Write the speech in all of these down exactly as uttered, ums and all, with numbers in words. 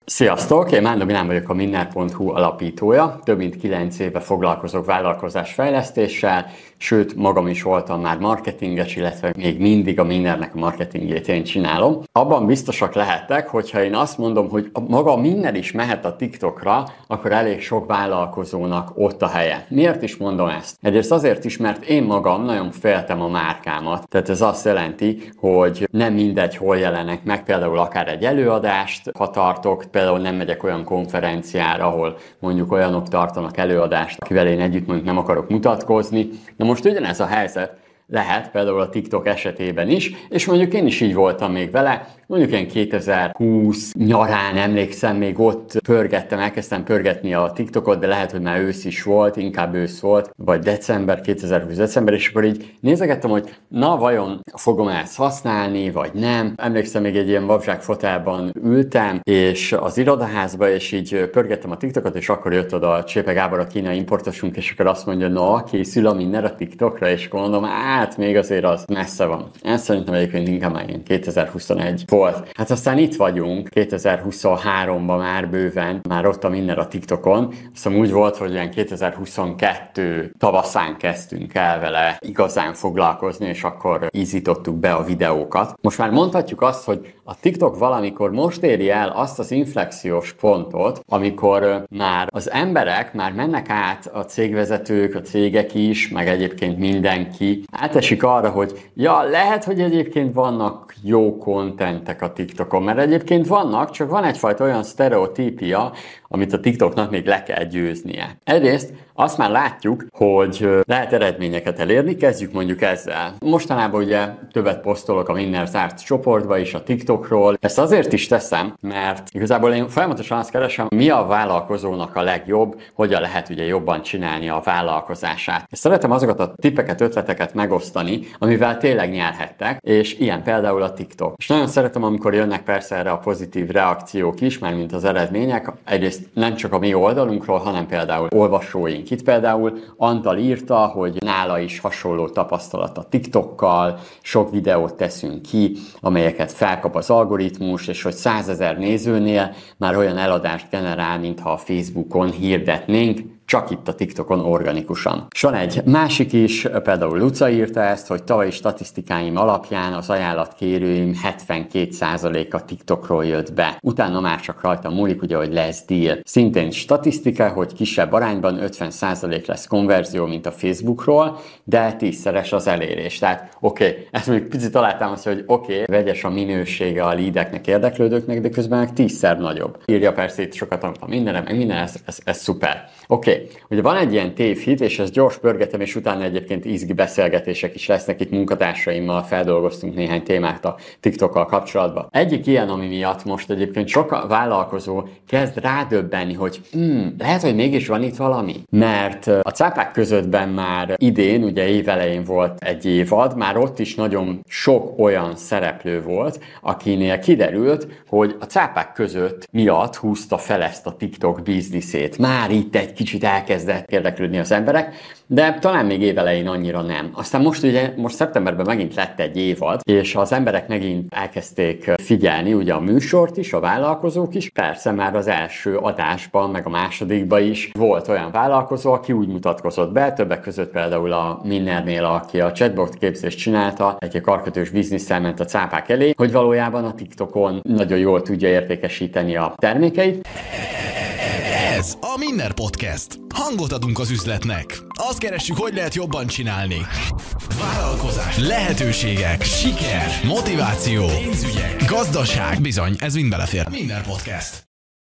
Sziasztok! Én Mándor Milán vagyok, a Minner pont hu alapítója. Több mint kilenc éve foglalkozok vállalkozásfejlesztéssel, sőt, magam is voltam már marketinges, illetve még mindig a Minnernek a marketingjét én csinálom. Abban biztosak lehettek, hogyha én azt mondom, hogy maga a Minner is mehet a TikTokra, akkor elég sok vállalkozónak ott a helye. Miért is mondom ezt? Egyrészt azért is, mert én magam nagyon féltem a márkámat. Tehát ez azt jelenti, hogy nem mindegy, hol jelenek meg, például akár egy előadást, ha tartok, például nem megyek olyan konferenciára, ahol mondjuk olyanok tartanak előadást, akivel én együtt mondjuk nem akarok mutatkozni. Na most ugyanez a helyzet lehet például a TikTok esetében is, és mondjuk én is így voltam még vele, mondjuk én kétezer-húsz nyarán emlékszem, még ott pörgettem, elkezdtem pörgetni a TikTokot, de lehet, hogy már ősz is volt, inkább ősz volt, vagy december, kétezer-húsz december, és akkor így nézegettem, hogy na vajon fogom ezt használni, vagy nem. Emlékszem, még egy ilyen babzsák fotelban ültem, és az irodaházba, és így pörgettem a TikTokot, és akkor jött oda a Csépe Gábor, a kínai importosunk, és akkor azt mondja, na, készül a Minner a TikTokra, és akkor mondom, hát még azért az messze van. Ez szerintem egyébként inkább már ilyen kétezer-huszonegy volt. Hát aztán itt vagyunk, kétezer-huszonháromban már bőven, már ott a Minner a TikTokon. Aztán úgy volt, hogy ilyen kétezer-huszonkettő tavaszán kezdtünk el vele igazán foglalkozni, és akkor ízítottuk be a videókat. Most már mondhatjuk azt, hogy a TikTok valamikor most éri el azt az inflexiós pontot, amikor már az emberek már mennek át, a cégvezetők, a cégek is, meg egyébként mindenki átesik arra, hogy ja, lehet, hogy egyébként vannak jó kontentek a TikTokon, mert egyébként vannak, csak van egyfajta olyan sztereotípia, amit a TikToknak még le kell győznie. Egyrészt azt már látjuk, hogy lehet eredményeket elérni, kezdjük mondjuk ezzel. Mostanában ugye többet posztolok a Minner zárt csoportba is a TikTokról. Ezt azért is teszem, mert igazából én folyamatosan azt keresem, mi a vállalkozónak a legjobb, hogyan lehet ugye jobban csinálni a vállalkozását. És szeretem azokat a tippeket, ötleteket megosztani, amivel tényleg nyerhettek, és ilyen például a TikTok. És nagyon szeretem, amikor jönnek persze erre a pozitív reakciók is, mármint az eredmények. Egyrészt nem csak a mi oldalunkról, hanem például olvasóink. Itt például Antal írta, hogy nála is hasonló tapasztalat a TikTokkal, sok videót teszünk ki, amelyeket felkap az algoritmus, és hogy százezer nézőnél már olyan eladást generál, mintha a Facebookon hirdetnénk, csak itt a TikTokon organikusan. És van egy másik is, például Luca írta ezt, hogy tavalyi statisztikáim alapján az ajánlatkérőim hetvenkét százaléka TikTokról jött be. Utána már csak rajta múlik, ugye, hogy lesz deal. Szintén statisztika, hogy kisebb arányban ötven százalék lesz konverzió, mint a Facebookról, de tízszeres az elérés. Tehát oké, okay, ezt mondjuk picit alátámasztja, hogy oké, okay, vegyes a minősége a leadeknek, érdeklődőknek, de közben meg tízszer nagyobb. Írja persze itt sokat a mindenre, meg minden, ez, ez, ez szuper. Oké, okay. Ugye van egy ilyen tévhit, és ezt gyors pörgetem, és utána egyébként izgi beszélgetések is lesznek itt munkatársaimmal, feldolgoztunk néhány témát a TikTokkal kapcsolatban. Egyik ilyen, ami miatt most egyébként sok vállalkozó kezd rádöbbenni, hogy hmm, lehet, hogy mégis van itt valami. Mert a cápák közöttben már idén, ugye évelején volt egy évad, már ott is nagyon sok olyan szereplő volt, akinél kiderült, hogy a cápák között miatt húzta fel ezt a TikTok bizniszét. Már itt egy kicsit elkezdett érdeklődni az emberek, de talán még évelején annyira nem. Aztán most ugye, most szeptemberben megint lett egy évad, és az emberek megint elkezdték figyelni ugye a műsort is, a vállalkozók is. Persze már az első adásban, meg a másodikban is volt olyan vállalkozó, aki úgy mutatkozott be, többek között például a Minnernél, aki a chatbot képzést csinálta, egy karkötős biznisszel ment a cápák elé, hogy valójában a TikTokon nagyon jól tudja értékesíteni a termékeit. Ez a Minner Podcast. Hangot adunk az üzletnek. Azt keressük, hogy lehet jobban csinálni. Vállalkozás, lehetőségek, siker, motiváció, pénzügyek, gazdaság. Bizony, ez mind belefér. Minner Podcast.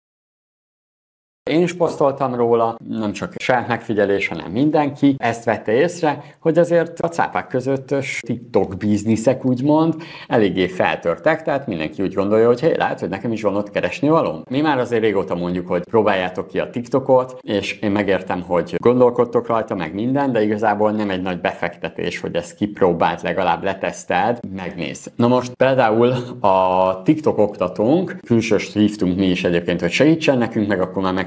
Én is posztoltam róla, nem csak saját megfigyelés, hanem mindenki. Ezt vette észre, hogy azért a cápák közöttös TikTok bizniszek úgymond eléggé feltörtek, tehát mindenki úgy gondolja, hogy hé, lehet, hogy nekem is van ott keresni valóm. Mi már azért régóta mondjuk, hogy próbáljátok ki a TikTokot, és én megértem, hogy gondolkodtok rajta, meg minden, de igazából nem egy nagy befektetés, hogy ezt kipróbált, legalább leteszteld, megnézd. Na most például a TikTok oktatónk, külsőst hívtunk mi is egyébként, hogy segítsen nekünk, meg akkor már meg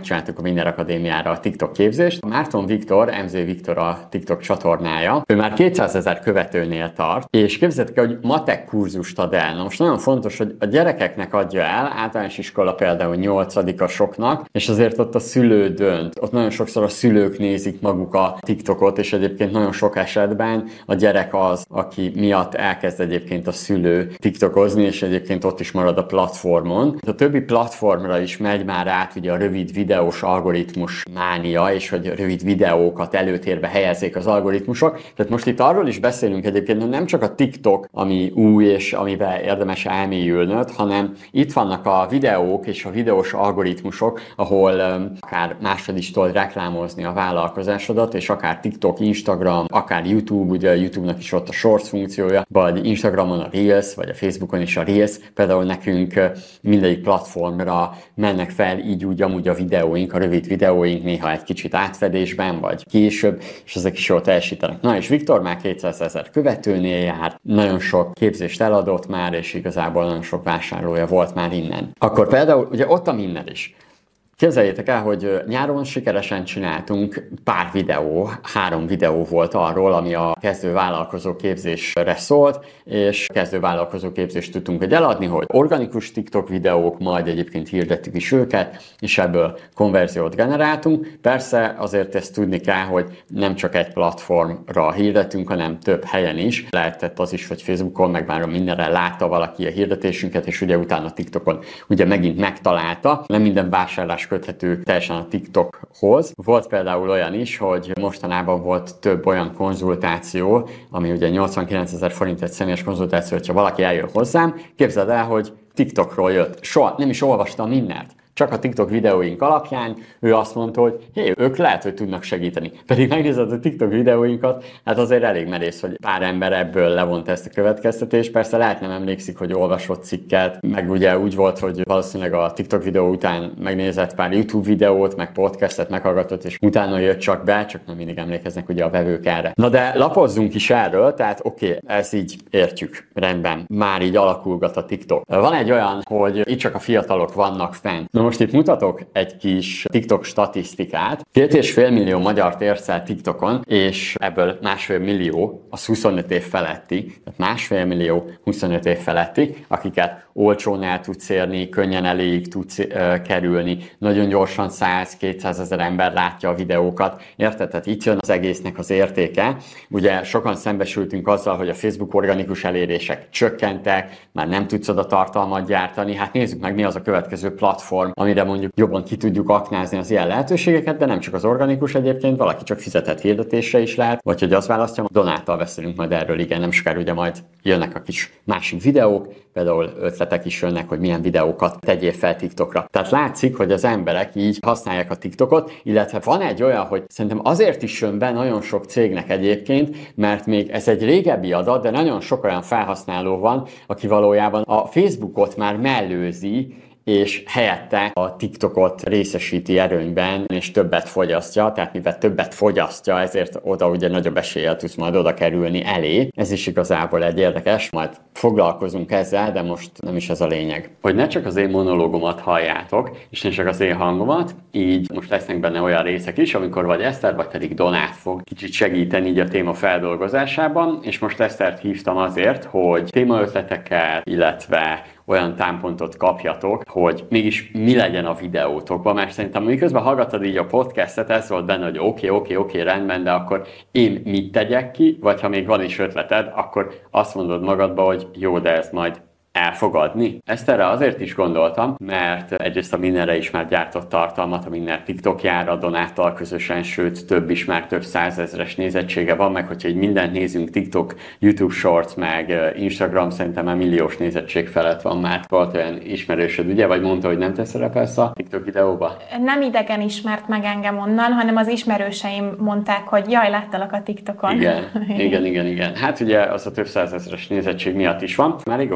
megcsináltuk a Minner Akadémiára a TikTok képzést. Márton Viktor, em zé Viktor a TikTok csatornája, ő már kétszázezer követőnél tart, és képzeljétek el, hogy matek kurzust ad el. Na most nagyon fontos, hogy a gyerekeknek adja el, általános iskola például nyolcadikasoknak, és azért ott a szülő dönt. Ott nagyon sokszor a szülők nézik maguk a TikTokot, és egyébként nagyon sok esetben a gyerek az, aki miatt elkezd egyébként a szülő TikTokozni, és egyébként ott is marad a platformon. A többi platformra is megy már át ugye a rövid videós algoritmus mánia, és hogy rövid videókat előtérbe helyezzék az algoritmusok. Tehát most itt arról is beszélünk egyébként, hogy nem csak a TikTok, ami új, és amiben érdemes elmélyülnöd, hanem itt vannak a videók és a videós algoritmusok, ahol um, akár másod is tudod reklámozni a vállalkozásodat, és akár TikTok, Instagram, akár YouTube, ugye a YouTube-nak is ott a Shorts funkciója, vagy Instagramon a Reels, vagy a Facebookon is a Reels. Például nekünk mindegyik platformra mennek fel így úgy amúgy a videóink, a rövid videóink, néha egy kicsit átfedésben, vagy később, és ezek is jól teljesítenek. Na és Viktor már kétszázezer követőnél jár, nagyon sok képzést eladott már, és igazából nagyon sok vásárlója volt már innen. Akkor például ugye ott a Minner is. Képzeljétek el, hogy nyáron sikeresen csináltunk pár videó, három videó volt arról, ami a kezdővállalkozó képzésre szólt, és kezdővállalkozó képzést tudtunk egy eladni, hogy organikus TikTok videók, majd egyébként hirdettük is őket, és ebből konverziót generáltunk. Persze azért ezt tudni kell, hogy nem csak egy platformra hirdetünk, hanem több helyen is. Lehetett az is, hogy Facebookon, meg már mindenre látta valaki a hirdetésünket, és ugye utána TikTokon ugye megint megtalálta. Nem minden vásárlás köthető teljesen a TikTokhoz. Volt például olyan is, hogy mostanában volt több olyan konzultáció, ami ugye nyolcvankilencezer forint egy személyes konzultáció, hogyha valaki eljön hozzám, képzeld el, hogy TikTokról jött. Soha nem is olvastam mindent. Csak a TikTok videóink alapján ő azt mondta, hogy hé, ők lehet, hogy tudnak segíteni. Pedig megnézed a TikTok videóinkat, hát azért elég merész, hogy pár ember ebből levont ezt a következtetést. Persze lehet nem emlékszik, hogy olvasott cikket, meg ugye úgy volt, hogy valószínűleg a TikTok videó után megnézett pár YouTube videót, meg podcastet meghallgatott, és utána jött csak be, csak nem mindig emlékeznek ugye a vevők erre. Na de lapozzunk is erről, tehát oké, okay, ez így értjük, rendben, már így alakulgat a TikTok. Van egy olyan, hogy itt csak a fiatalok vannak fent. Na most itt mutatok egy kis TikTok statisztikát. Két és fél millió magyart érsz el TikTokon, és ebből másfél millió az huszonöt év feletti, tehát másfél millió huszonöt év feletti, akiket olcsón el tudsz érni, könnyen eléig tudsz uh, kerülni, nagyon gyorsan száz-kétszázezer ember látja a videókat, érted? Tehát itt jön az egésznek az értéke. Ugye sokan szembesültünk azzal, hogy a Facebook organikus elérések csökkentek, már nem tudsz oda tartalmat gyártani, hát nézzük meg, mi az a következő platform, amire mondjuk jobban ki tudjuk aknázni az ilyen lehetőségeket, de nem csak az organikus egyébként, valaki csak fizetett hirdetésre is lehet, vagy hogy azt választja, Donáttal beszélünk majd erről, igen, nem sokára ugye majd jönnek a kis másik videók, például ötletek is jönnek, hogy milyen videókat tegyél fel TikTokra. Tehát látszik, hogy az emberek így használják a TikTokot, illetve van egy olyan, hogy szerintem azért is jön be nagyon sok cégnek egyébként, mert még ez egy régebbi adat, de nagyon sok olyan felhasználó van, aki valójában a Facebookot már mellőzi, és helyette a TikTokot részesíti erőnyben, és többet fogyasztja, tehát mivel többet fogyasztja, ezért oda ugye nagyobb eséllyel tudsz majd oda kerülni elé. Ez is igazából egy érdekes, majd foglalkozunk ezzel, de most nem is ez a lényeg. Hogy ne csak az én monológomat halljátok, és ne csak az én hangomat, így most lesznek benne olyan részek is, amikor vagy Eszter, vagy pedig Donát fog kicsit segíteni így a téma feldolgozásában, és most Esztert hívtam azért, hogy témaötleteket, illetve olyan támpontot kapjatok, hogy mégis mi legyen a videótokban, mert szerintem miközben hallgattad így a podcastet, ez volt benne, hogy oké, oké, oké, rendben, de akkor én mit tegyek ki, vagy ha még van is ötleted, akkor azt mondod magadba, hogy jó, de ez majd elfogadni. Ezt erre azért is gondoltam, mert egyrészt a Minnerre is már gyártott tartalmat, a Minner TikTokjára Donáttal közösen, sőt több is már több százezres nézettsége van, meg hogyha így mindent nézünk, TikTok, YouTube Shorts, meg Instagram, szerintem már milliós nézettség felett van már. Volt olyan ismerősöd, ugye? Vagy mondta, hogy nem te szerepelsz a TikTok videóba? Nem idegen ismert meg engem onnan, hanem az ismerőseim mondták, hogy jaj, láttalak a TikTokon. Igen, igen, igen, igen. Hát ugye az a több százezres nézettség miatt is van. Már régóta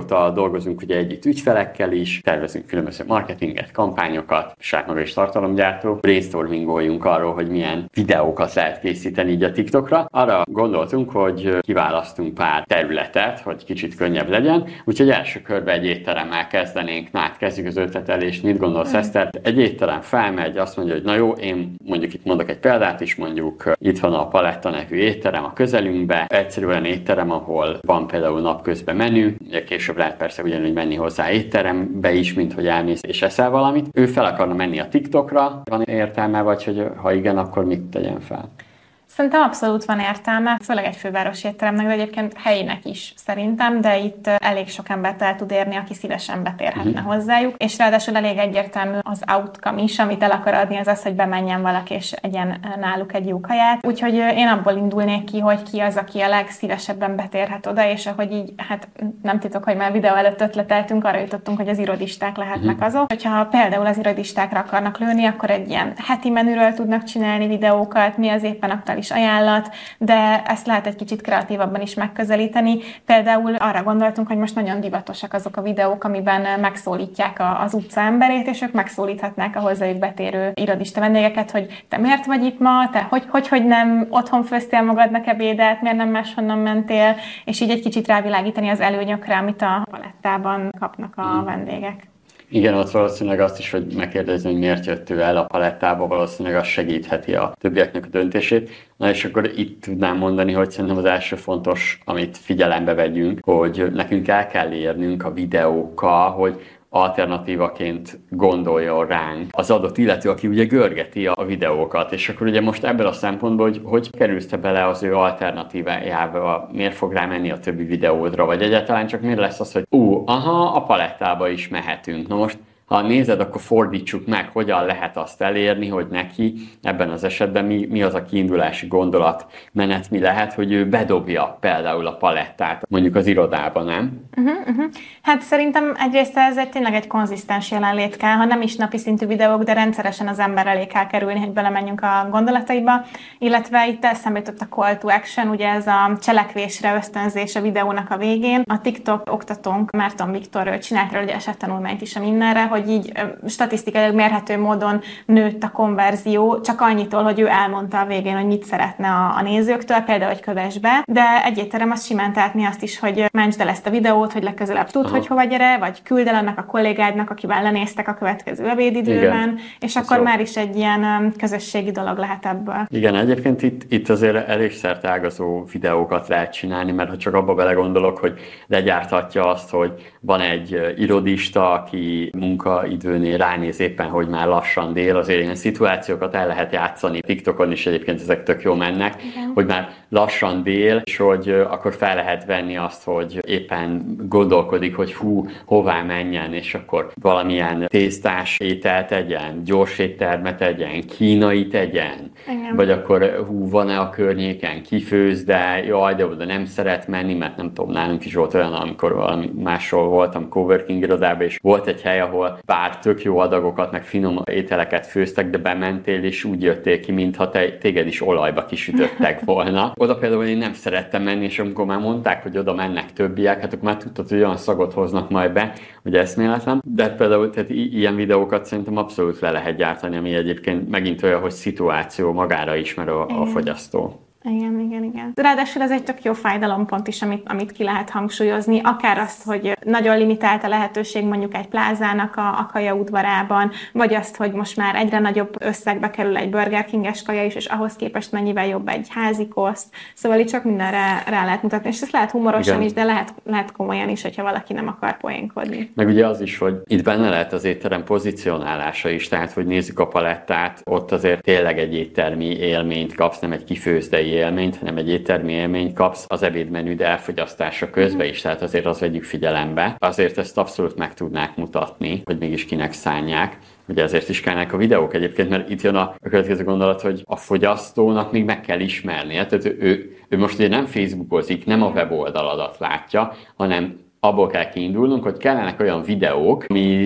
dolgozunk ugye együtt ügyfelekkel is, tervezünk különböző marketinget, kampányokat, saját maga is tartalomgyártó, brainstormingoljunk arról, hogy milyen videókat lehet készíteni így a TikTokra. Arra gondoltunk, hogy kiválasztunk pár területet, hogy kicsit könnyebb legyen, úgyhogy első körben egy étteremmel kezdenénk. Na, hát kezdjük az ötletelést. Mit gondolsz, hmm. Eszter? Egy étterem felmegy, azt mondja, hogy na jó, én mondjuk itt mondok egy példát is, mondjuk itt van a Paletta nevű étterem a közelünkbe, egyszerűen étterem, ahol van például napközben menü, ugye később lehet persze ugyanúgy menni hozzá étterembe is, mint hogy elmész és eszel valamit. Ő fel akarna menni a TikTokra, van értelme, vagy hogy ha igen, akkor mit tegyen fel? Szerintem abszolút van értelme, főleg egy fővárosi étteremnek, de egyébként helyinek is szerintem, de itt elég sok embert el tud érni, aki szívesen betérhetne uh-huh. hozzájuk, és ráadásul elég egyértelmű az outcome is, amit el akar adni, az az, hogy bemenjen valaki és egyen náluk egy jó kaját. Úgyhogy én abból indulnék ki, hogy ki az, aki a legszívesebben betérhet oda, és ahogy így, hát nem titok, hogy már videó előtt ötleteltünk, arra jutottunk, hogy az irodisták lehetnek uh-huh. azok. Hogyha például az irodistákra akarnak lőni, akkor egy ilyen heti menüről tudnak csinálni videókat, mi az éppen aktuális ajánlat, de ezt lehet egy kicsit kreatívabban is megközelíteni. Például arra gondoltunk, hogy most nagyon divatosak azok a videók, amiben megszólítják az utca emberét, és ők megszólíthatnák a hozzájuk betérő irodista vendégeket, hogy te miért vagy itt ma, te hogy, hogy, hogy nem otthon főztél magadnak ebédet, miért nem máshonnan mentél, és így egy kicsit rávilágítani az előnyökre, amit a Palettában kapnak a vendégek. Igen, ott valószínűleg azt is, hogy megkérdezni, hogy miért jött ő el a Palettába, valószínűleg az segítheti a többieknek a döntését. Na és akkor itt tudnám mondani, hogy szerintem az első fontos, amit figyelembe vegyünk, hogy nekünk el kell érnünk a videókkal, hogy alternatívaként gondoljon ránk az adott illető, aki ugye görgeti a videókat, és akkor ugye most ebből a szempontból, hogy hogy kerülsz te bele az ő alternatívájába, miért fog rámenni a többi videódra, vagy egyáltalán csak miért lesz az, hogy ú, aha, a Palettába is mehetünk. Na most, ha nézed, akkor fordítsuk meg, hogyan lehet azt elérni, hogy neki ebben az esetben mi, mi az a kiindulási gondolat, menet mi lehet, hogy ő bedobja például a Palettát, mondjuk az irodában, nem? Uh-huh, uh-huh. Hát szerintem egyrészt ez egy tényleg egy konzisztens jelenlét kell, ha nem is napi szintű videók, de rendszeresen az ember elé kell kerülni, hogy belemenjünk a gondolataiba, illetve itt eszembe jutott a call to action, ugye ez a cselekvésre ösztönzés a videónak a végén. A TikTok oktatónk Márton Viktor csinált rá ugye esettanulmányt is a mindenre, hogy így statisztikailag mérhető módon nőtt a konverzió, csak annyitól, hogy ő elmondta a végén, hogy mit szeretne a, a nézőktől, például, hogy kövess be, de egy étterem azt simán tehetni azt is, hogy mentsd el ezt a videót, hogy legközelebb tud, Aha. hogy hova gyere, vagy küld el annak a kollégádnak, akivel lenéztek a következő ebédidőben, Igen. és akkor jó. már is egy ilyen közösségi dolog lehet ebből. Igen, egyébként itt, itt azért elég szerteágazó videókat lehet csinálni, mert ha csak abba belegondolok, hogy legyártatja azt, hogy van egy irodista, aki munkaidőnél ránéz éppen, hogy már lassan dél, azért ilyen szituációkat el lehet játszani. TikTokon is egyébként ezek tök jó mennek, Igen. hogy már lassan dél, és hogy akkor fel lehet venni azt, hogy éppen gondolkodik, hogy hú, hová menjen, és akkor valamilyen tésztás ételt tegyen, gyors éttermet tegyen, kínai tegyen, Igen. vagy akkor hú, van-e a környéken, kifőz, de jaj, de oda nem szeret menni, mert nem tudom, nálunk is volt olyan, amikor valami másról voltam coworking irodában, és volt egy hely, ahol bár tök jó adagokat, meg finom ételeket főztek, de bementél, és úgy jöttél ki, mintha te, téged is olajba kisütöttek volna. Oda például én nem szerettem menni, és amikor már mondták, hogy oda mennek többiek, hát akkor már tudtad, hogy olyan szagot hoznak majd be, hogy eszméletlen. De például tehát i- ilyen videókat szerintem abszolút le lehet gyártani, ami egyébként megint olyan, hogy szituáció magára ismer a, a fogyasztó. Igen, igen, igen. Ráadásul ez egy tök jó fájdalompont is, amit, amit ki lehet hangsúlyozni. Akár azt, hogy nagyon limitált a lehetőség mondjuk egy plázának a, a kaja udvarában, vagy azt, hogy most már egyre nagyobb összegbe kerül egy Burger King-es kaja is, és ahhoz képest mennyivel jobb egy házi koszt. Szóval itt csak mindenre rá lehet mutatni. És ezt lehet humorosan igen. is, de lehet, lehet komolyan is, hogyha valaki nem akar poénkodni. Meg ugye az is, hogy itt benne lehet az étterem pozicionálása is, tehát hogy nézzük a Palettát, ott azért tényleg egy éttermi élményt kapsz, nem egy kifőzdei élményt, hanem egy éttermi élményt kapsz az ebédmenüd elfogyasztása közben is, tehát azért azt vegyük figyelembe. Azért ezt abszolút meg tudnák mutatni, hogy mégis kinek szánják. Ugye ezért is kellnek a videók egyébként, mert itt jön a következő gondolat, hogy a fogyasztónak még meg kell ismernie. Tehát ő, ő, ő most ugye nem Facebookozik, nem a weboldaladat látja, hanem abból kell kiindulnunk, hogy kellenek olyan videók, amit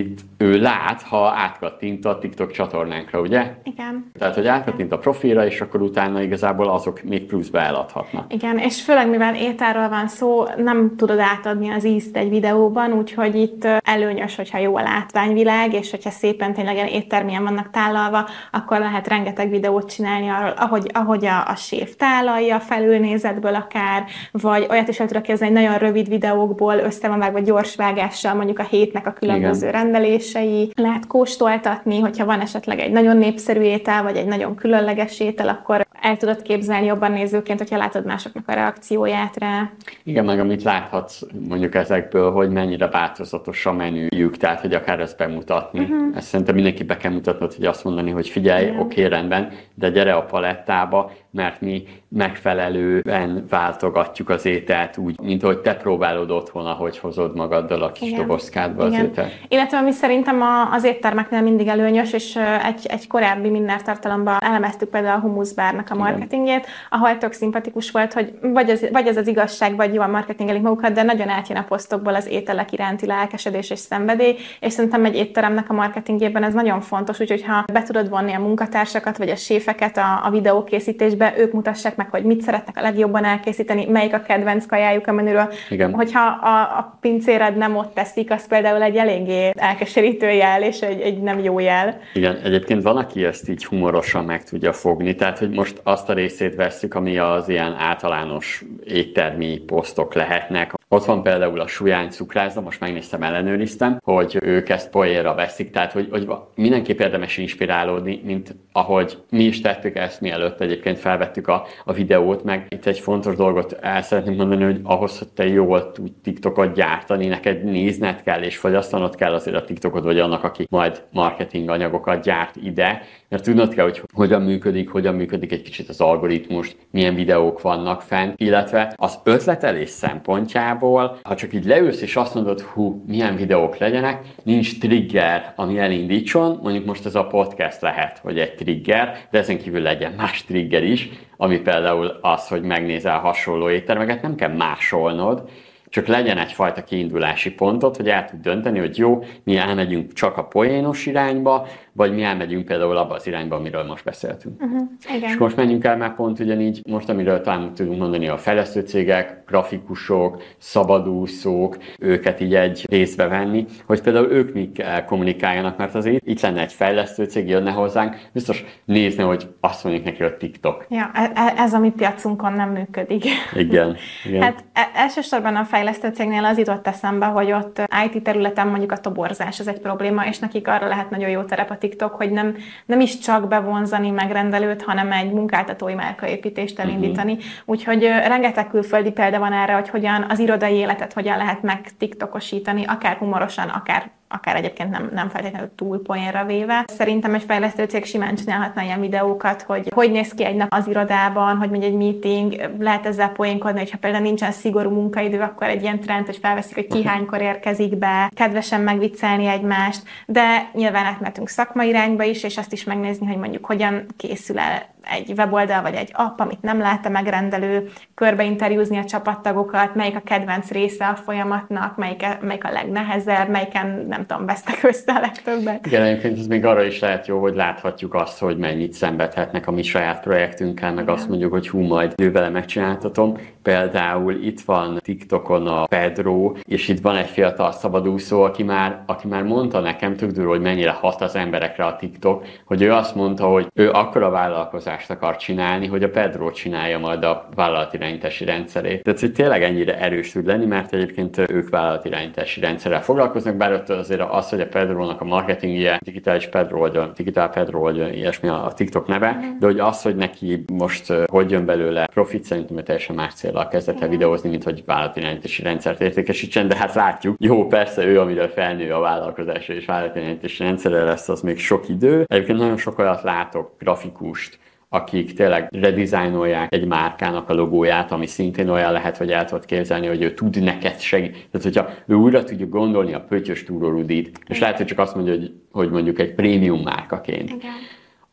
ő lát, ha átkattint a TikTok csatornánkra, ugye? Igen. Tehát, hogy átkattint a profilra, és akkor utána igazából azok még pluszba eladhatnak. Igen, és főleg mivel ételről van szó, nem tudod átadni az ízt egy videóban, úgyhogy itt előnyös, hogyha jó a látványvilág, és hogyha szépen tényleg ilyen éttermilyen vannak tálalva, akkor lehet rengeteg videót csinálni arról, ahogy, ahogy a, a séf tálalja, felülnézetből akár, vagy olyat is el tudok képzelni, nagyon rövid videókból össze van vágva gyors vágással, mondjuk a hétnek a különböző igen. rendelései. Lehet kóstoltatni, hogyha van esetleg egy nagyon népszerű étel, vagy egy nagyon különleges étel, akkor el tudod képzelni jobban nézőként, hogyha látod másoknak a reakcióját rá. Igen, meg amit láthatsz mondjuk ezekből, hogy mennyire változatos a menüjük, tehát hogy akár ezt bemutatni. Uh-huh. Ezt szerintem mindenki be kell mutatnod, hogy azt mondani, hogy figyelj, oké, okay, rendben, de gyere a palettába, mert mi megfelelően váltogatjuk az ételt úgy, mint ahogy te próbálod otthon, ahogy hozod magaddal a kis igen. dobozkádba az ételt. Illetve ami szerintem az éttermeknél mindig előnyös, és egy, egy korábbi Minner tartalomban elemeztük például a humuszbárnak a marketingjét, ahol tök szimpatikus volt, hogy vagy ez, vagy ez az igazság, vagy jól marketingelik magukat, de nagyon átjön a posztokból az ételek iránti lelkesedés és szenvedély, és szerintem egy étteremnek a marketingjében ez nagyon fontos, úgyhogy ha be tudod vonni a munkatársakat, vagy a séfeket a, a videókészítésbe, ők mutassák meg, hogy mit szeretnek a legjobban elkészíteni, melyik a kedvenc kajájuk a menüről. Igen. Hogyha a, a pincéred nem ott teszik, az például egy eléggé elkeserítő jel, és egy, egy nem jó jel. Igen, egyébként van, aki ezt így humorosan meg tudja fogni, tehát hogy most azt a részét vesszük, ami az ilyen általános éttermi posztok lehetnek. Ott van például a Sujány cukrászda, most megnéztem, ellenőriztem, hogy ők ezt poénra veszik, tehát hogy, hogy mindenképp érdemes inspirálódni, mint ahogy mi is tettük ezt, mielőtt egyébként felvettük a, a videót, meg itt egy fontos dolgot el szeretném mondani, hogy ahhoz, hogy te jól tudj TikTokot gyártani, neked nézned kell és fogyasztanod kell azért a TikTokot, vagy annak, aki majd marketing anyagokat gyárt ide, mert tudnod kell, hogy hogyan működik, hogyan működik egy kicsit az algoritmus, milyen videók vannak fent, illetve az ötletelés szempontjából, ha csak így leülsz és azt mondod, hú, milyen videók legyenek, nincs trigger, ami elindítson, mondjuk most ez a podcast lehet, hogy egy trigger, de ezen kívül legyen más trigger is, ami például az, hogy megnézel hasonló éttermeket, nem kell másolnod, csak legyen egyfajta kiindulási pontot, hogy el tud dönteni, hogy jó, mi elmegyünk csak a poénos irányba, vagy mi elmegyünk például abba az irányba, amiről most beszéltünk. Uh-huh, igen. És most menjünk el már pont ugyanígy, most amiről talán tudunk mondani a fejlesztő cégek, grafikusok, szabadúszók, őket így egy részbe venni, hogy például ők mik kommunikáljanak, mert azért itt lenne egy fejlesztő cég, jönne hozzánk, biztos nézne, hogy azt mondjuk neki, hogy TikTok. Ja, ez a mi piacunkon nem működik. Igen. igen. Hát elsősorban a fejlesztő cégnél az jutott eszembe, hogy ott i té területen mondjuk a toborzás az egy probléma, és nekik arra lehet nagyon jó terep a TikTok, hogy nem, nem is csak bevonzani megrendelőt, hanem egy munkáltatói márkaépítést elindítani. Uh-huh. Úgyhogy rengeteg külföldi példa van erre, hogy hogyan az irodai életet hogyan lehet meg TikTokosítani, akár humorosan, akár akár egyébként nem, nem feltétlenül túl poénra véve. Szerintem egy fejlesztő cég simán csinálhatna ilyen videókat, hogy hogy néz ki egy nap az irodában, hogy megy egy meeting, lehet ezzel poénkodni, hogyha például nincsen szigorú munkaidő, akkor egy ilyen trend, hogy felveszik, hogy ki hánykor érkezik be, kedvesen megviccelni egymást, de nyilván átmehetünk szakmai irányba is, és azt is megnézni, hogy mondjuk hogyan készül el egy weboldal vagy egy app, amit nem látta megrendelő, körbeinterjúzni a csapattagokat, melyik a kedvenc része a folyamatnak, melyik, melyik a legnehezebb, melyiken nem tudom, vesztek össze a legtöbbet. Igen, egyébként ez még arra is lehet jó, hogy láthatjuk azt, hogy mennyit szenvedhetnek a mi saját projektünkkel, meg igen. azt mondjuk, hogy hú, majd jövőre megcsináltatom. Például itt van TikTokon a Pedro, és itt van egy fiatal szabadúszó, aki már, aki már mondta nekem, tök durva, hogy mennyire hat az emberekre a TikTok, hogy ő azt mondta, hogy ő akkora vállalkozást akar csinálni, hogy a Pedro csinálja majd a vállalatirányítási rendszerét. Tehát, hogy tényleg ennyire erős tud lenni, mert egyébként ők vállalatirányítási rendszerrel foglalkoznak, bár ott azért az, hogy a Pedrónak a marketingje, digitális Pedro, vagy a digitál Pedro, vagy ilyesmi a TikTok neve, de hogy az, hogy neki most hogy jön belőle profit, szerintem teljesen más céllal kezdett el videózni, mint hogy vállalatirányítási rendszert értékesítsen, de hát látjuk, jó, persze ő, amiről felnő a vállalkozásra és vállalatirányítási rendszerre lesz, az még sok idő. Egyébként nagyon sok olyat látok, grafikust, akik tényleg redizájnolják egy márkának a logóját, ami szintén olyan lehet, hogy el tudod képzelni, hogy ő tud neked segíteni. Tehát, hogyha ő újra tudja gondolni a Pöttyös Túró Rudit, és lehet, hogy csak azt mondja, hogy, hogy mondjuk egy prémium márkaként. Igen.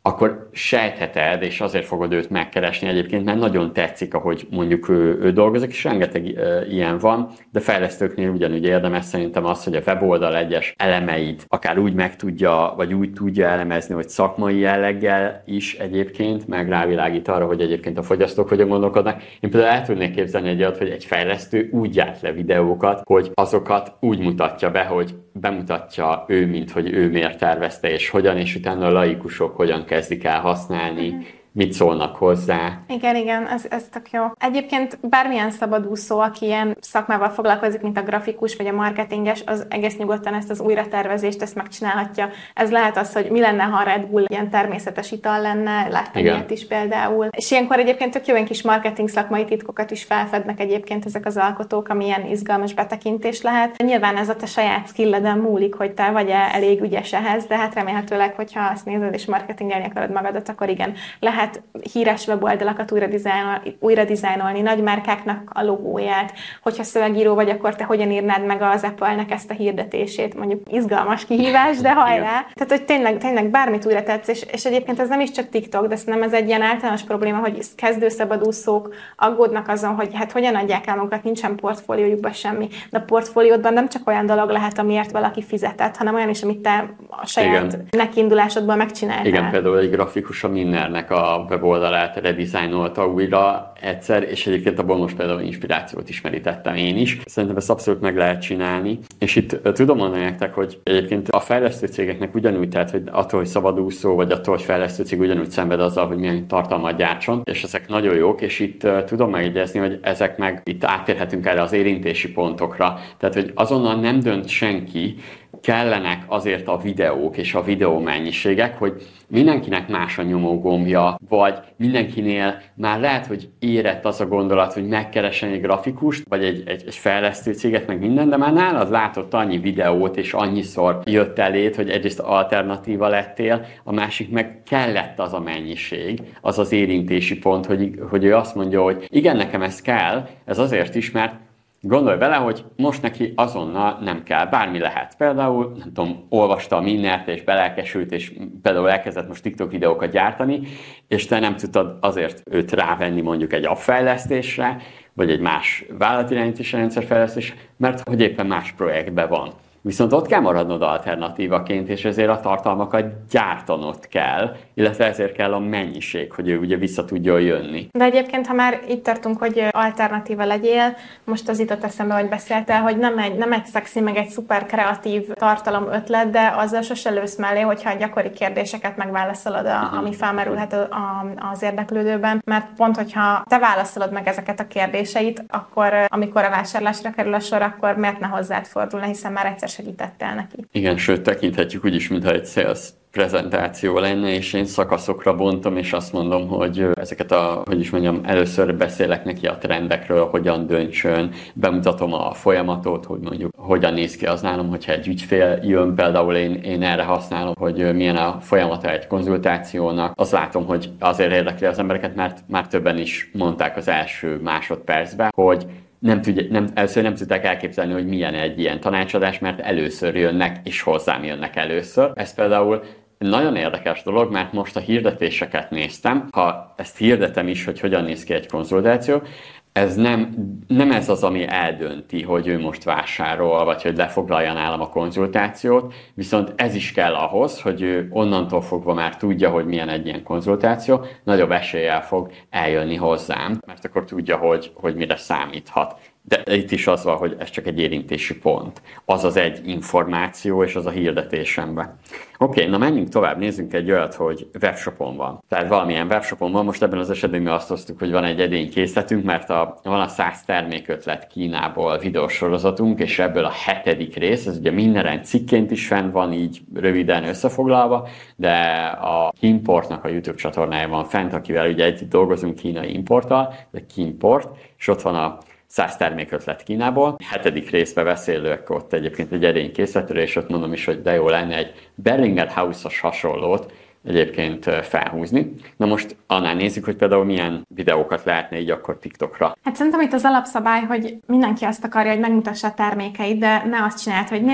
akkor sejtheted, és azért fogod őt megkeresni egyébként, mert nagyon tetszik, ahogy mondjuk ő, ő dolgozik, és rengeteg uh, ilyen van, de fejlesztőknél ugyanúgy érdemes szerintem az, hogy a weboldal egyes elemeit akár úgy meg tudja, vagy úgy tudja elemezni, hogy szakmai jelleggel is egyébként, meg rávilágít arra, hogy egyébként a fogyasztók hogyan gondolkodnak. Én például el tudnék képzelni egy olyat, hogy egy fejlesztő úgy gyárt le videókat, hogy azokat úgy mutatja be, hogy bemutatja ő, mint hogy ő miért tervezte, és hogyan, és utána a laikusok hogyan kezdik el használni, uh-huh. mit szólnak hozzá. Igen, igen, ez, ez tök jó. Egyébként bármilyen szabadúszó, aki ilyen szakmával foglalkozik, mint a grafikus vagy a marketinges, az egész nyugodtan ezt az újratervezést, ezt megcsinálhatja. Ez lehet az, hogy mi lenne, ha a Red Bull ilyen természetes ital lenne, láttam ilyet is például. És ilyenkor egyébként tök jó ilyen kis marketing szakmai titkokat is felfednek egyébként ezek az alkotók, ami ilyen izgalmas betekintés lehet. Nyilván ez a te saját skilleden múlik, hogy te vagy-e elég ügyes ehhez, de hát remélhetőleg, hogyha azt nézed és marketingelni akarod magadat, akkor igen, lehet lehet híres weboldalakat újra, dizájnol, újra dizájnolni, nagy márkáknak a logóját, hogyha szövegíró vagy, akkor te hogyan írnád meg az Apple-nek ezt a hirdetését, mondjuk izgalmas kihívás, de hajrá! Tehát, hogy tényleg, tényleg bármit újra tetsz, és, és egyébként ez nem is csak TikTok, de szerintem ez egy ilyen általános probléma, hogy kezdőszabadúszók aggódnak azon, hogy hát hogyan adják el magukat, nincsen portfóliójukban semmi. De a portfóliódban nem csak olyan dolog lehet, amiért valaki fizetett, hanem olyan is, amit te a saját nekiindulásodból megcsináltál. Igen, például egy grafikus a Minnernek a weboldalát redizájnolta újra egyszer, és egyébként abból most például inspirációt is merítettem én is. Szerintem ezt abszolút meg lehet csinálni. És itt tudom mondani nektek, hogy egyébként a fejlesztő cégeknek ugyanúgy, tehát hogy attól, hogy szabadúszó, vagy attól, hogy fejlesztő cég ugyanúgy szenved azzal, hogy milyen tartalmat gyártson, és ezek nagyon jók, és itt tudom megjegyezni, hogy ezek meg itt átérhetünk erre az érintési pontokra. Tehát, hogy azonnal nem dönt senki, kellenek azért a videók és a videó mennyiségek, hogy mindenkinek más a nyomógombja, vagy mindenkinél már lehet, hogy érett az a gondolat, hogy megkeresen egy grafikust, vagy egy, egy, egy fejlesztő céget, meg minden, de már nálad látott annyi videót, és annyiszor jött eléd, hogy egyrészt alternatíva lettél, a másik meg kellett az a mennyiség, az az érintési pont, hogy, hogy ő azt mondja, hogy igen, nekem ez kell, ez azért is, mert gondolj bele, hogy most neki azonnal nem kell, bármi lehet. Például, nem tudom, olvasta a Minnert, és belelkesült, és például elkezdett most TikTok videókat gyártani, és te nem tudtad azért őt rávenni mondjuk egy appfejlesztésre, vagy egy más vállalatirányítási rendszerfejlesztésre, mert hogy éppen más projektben van. Viszont ott kell maradnod alternatívaként, és ezért a tartalmakat gyártanod kell, illetve ezért kell a mennyiség, hogy ő ugye vissza tudjon jönni. De egyébként, ha már itt tartunk, hogy alternatíva legyél, most az jutott eszembe, hogy beszéltél, hogy nem egy, nem egy szexi, meg egy szuper kreatív tartalom ötlet, de azzal sose lősz mellé, hogyha a gyakori kérdéseket megválaszolod, a, uh-huh. ami felmerülhet a, a, az érdeklődőben, mert pont, hogyha te válaszolod meg ezeket a kérdéseit, akkor amikor a vásárlásra kerül a sor, akkor miért ne hozzád fordulna, hiszen már egyszer segítettél neki. Igen, sőt, tekinthetjük úgy is, mintha egy sales prezentáció lenne, és én szakaszokra bontom, és azt mondom, hogy ezeket a, hogy is mondjam, először beszélek neki a trendekről, hogyan döntsön, bemutatom a folyamatot, hogy mondjuk hogyan néz ki az nálam, hogyha egy ügyfél jön, például én, én erre használom, hogy milyen a folyamata egy konzultációnak. Azt látom, hogy azért érdekli az embereket, mert már többen is mondták az első másodpercben, hogy Nem tudja, nem, először nem tudták elképzelni, hogy milyen egy ilyen tanácsadás, mert először jönnek, és hozzám jönnek először. Ez például nagyon érdekes dolog, mert most a hirdetéseket néztem, ha ezt hirdetem is, hogy hogyan néz ki egy konzultáció, ez nem, nem ez az, ami eldönti, hogy ő most vásárol, vagy hogy lefoglalja nálam a konzultációt, viszont ez is kell ahhoz, hogy ő onnantól fogva már tudja, hogy milyen egy ilyen konzultáció, nagyobb eséllyel fog eljönni hozzám, mert akkor tudja, hogy, hogy mire számíthat. De itt is az van, hogy ez csak egy érintési pont. Az az egy információ, és az a hirdetésemben. Oké, okay, na menjünk tovább, nézzünk egy olyat, hogy webshopon van. Tehát valamilyen webshopon van, most ebben az esetben mi azt hoztuk, hogy van egy edénykészletünk, mert a, van a száz termékötlet Kínából videósorozatunk, és ebből a hetedik rész, ez ugye minden cikként is fenn van, így röviden összefoglalva, de a Kimportnak a YouTube csatornája van fent, akivel ugye együtt dolgozunk kínai importtal, de Kimport, és ott van a száz termékötlet Kínából. Hetedik részbe beszélők ott egyébként egy edénykészletről, és ott mondom is, hogy de jó lenne egy Berliner House-os hasonlót egyébként felhúzni. Na most annál nézzük, hogy például milyen videókat lehetne így akkor TikTokra. Hát szerintem itt az alapszabály, hogy mindenki azt akarja, hogy megmutassa a termékeit, de ne azt csináld, hogy nézd,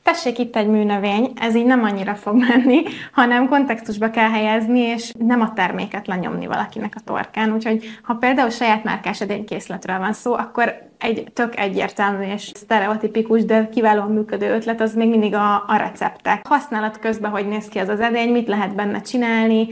tessék itt egy műnövény, ez így nem annyira fog menni, hanem kontextusba kell helyezni, és nem a terméket lenyomni valakinek a torkán. Úgyhogy ha például saját márkás edénykészletről van szó, akkor egy tök egyértelmű és sztereotipikus, de kiválóan működő ötlet az még mindig a, a receptek. Használat közben, hogy néz ki az az edény, mit lehet benne csinálni,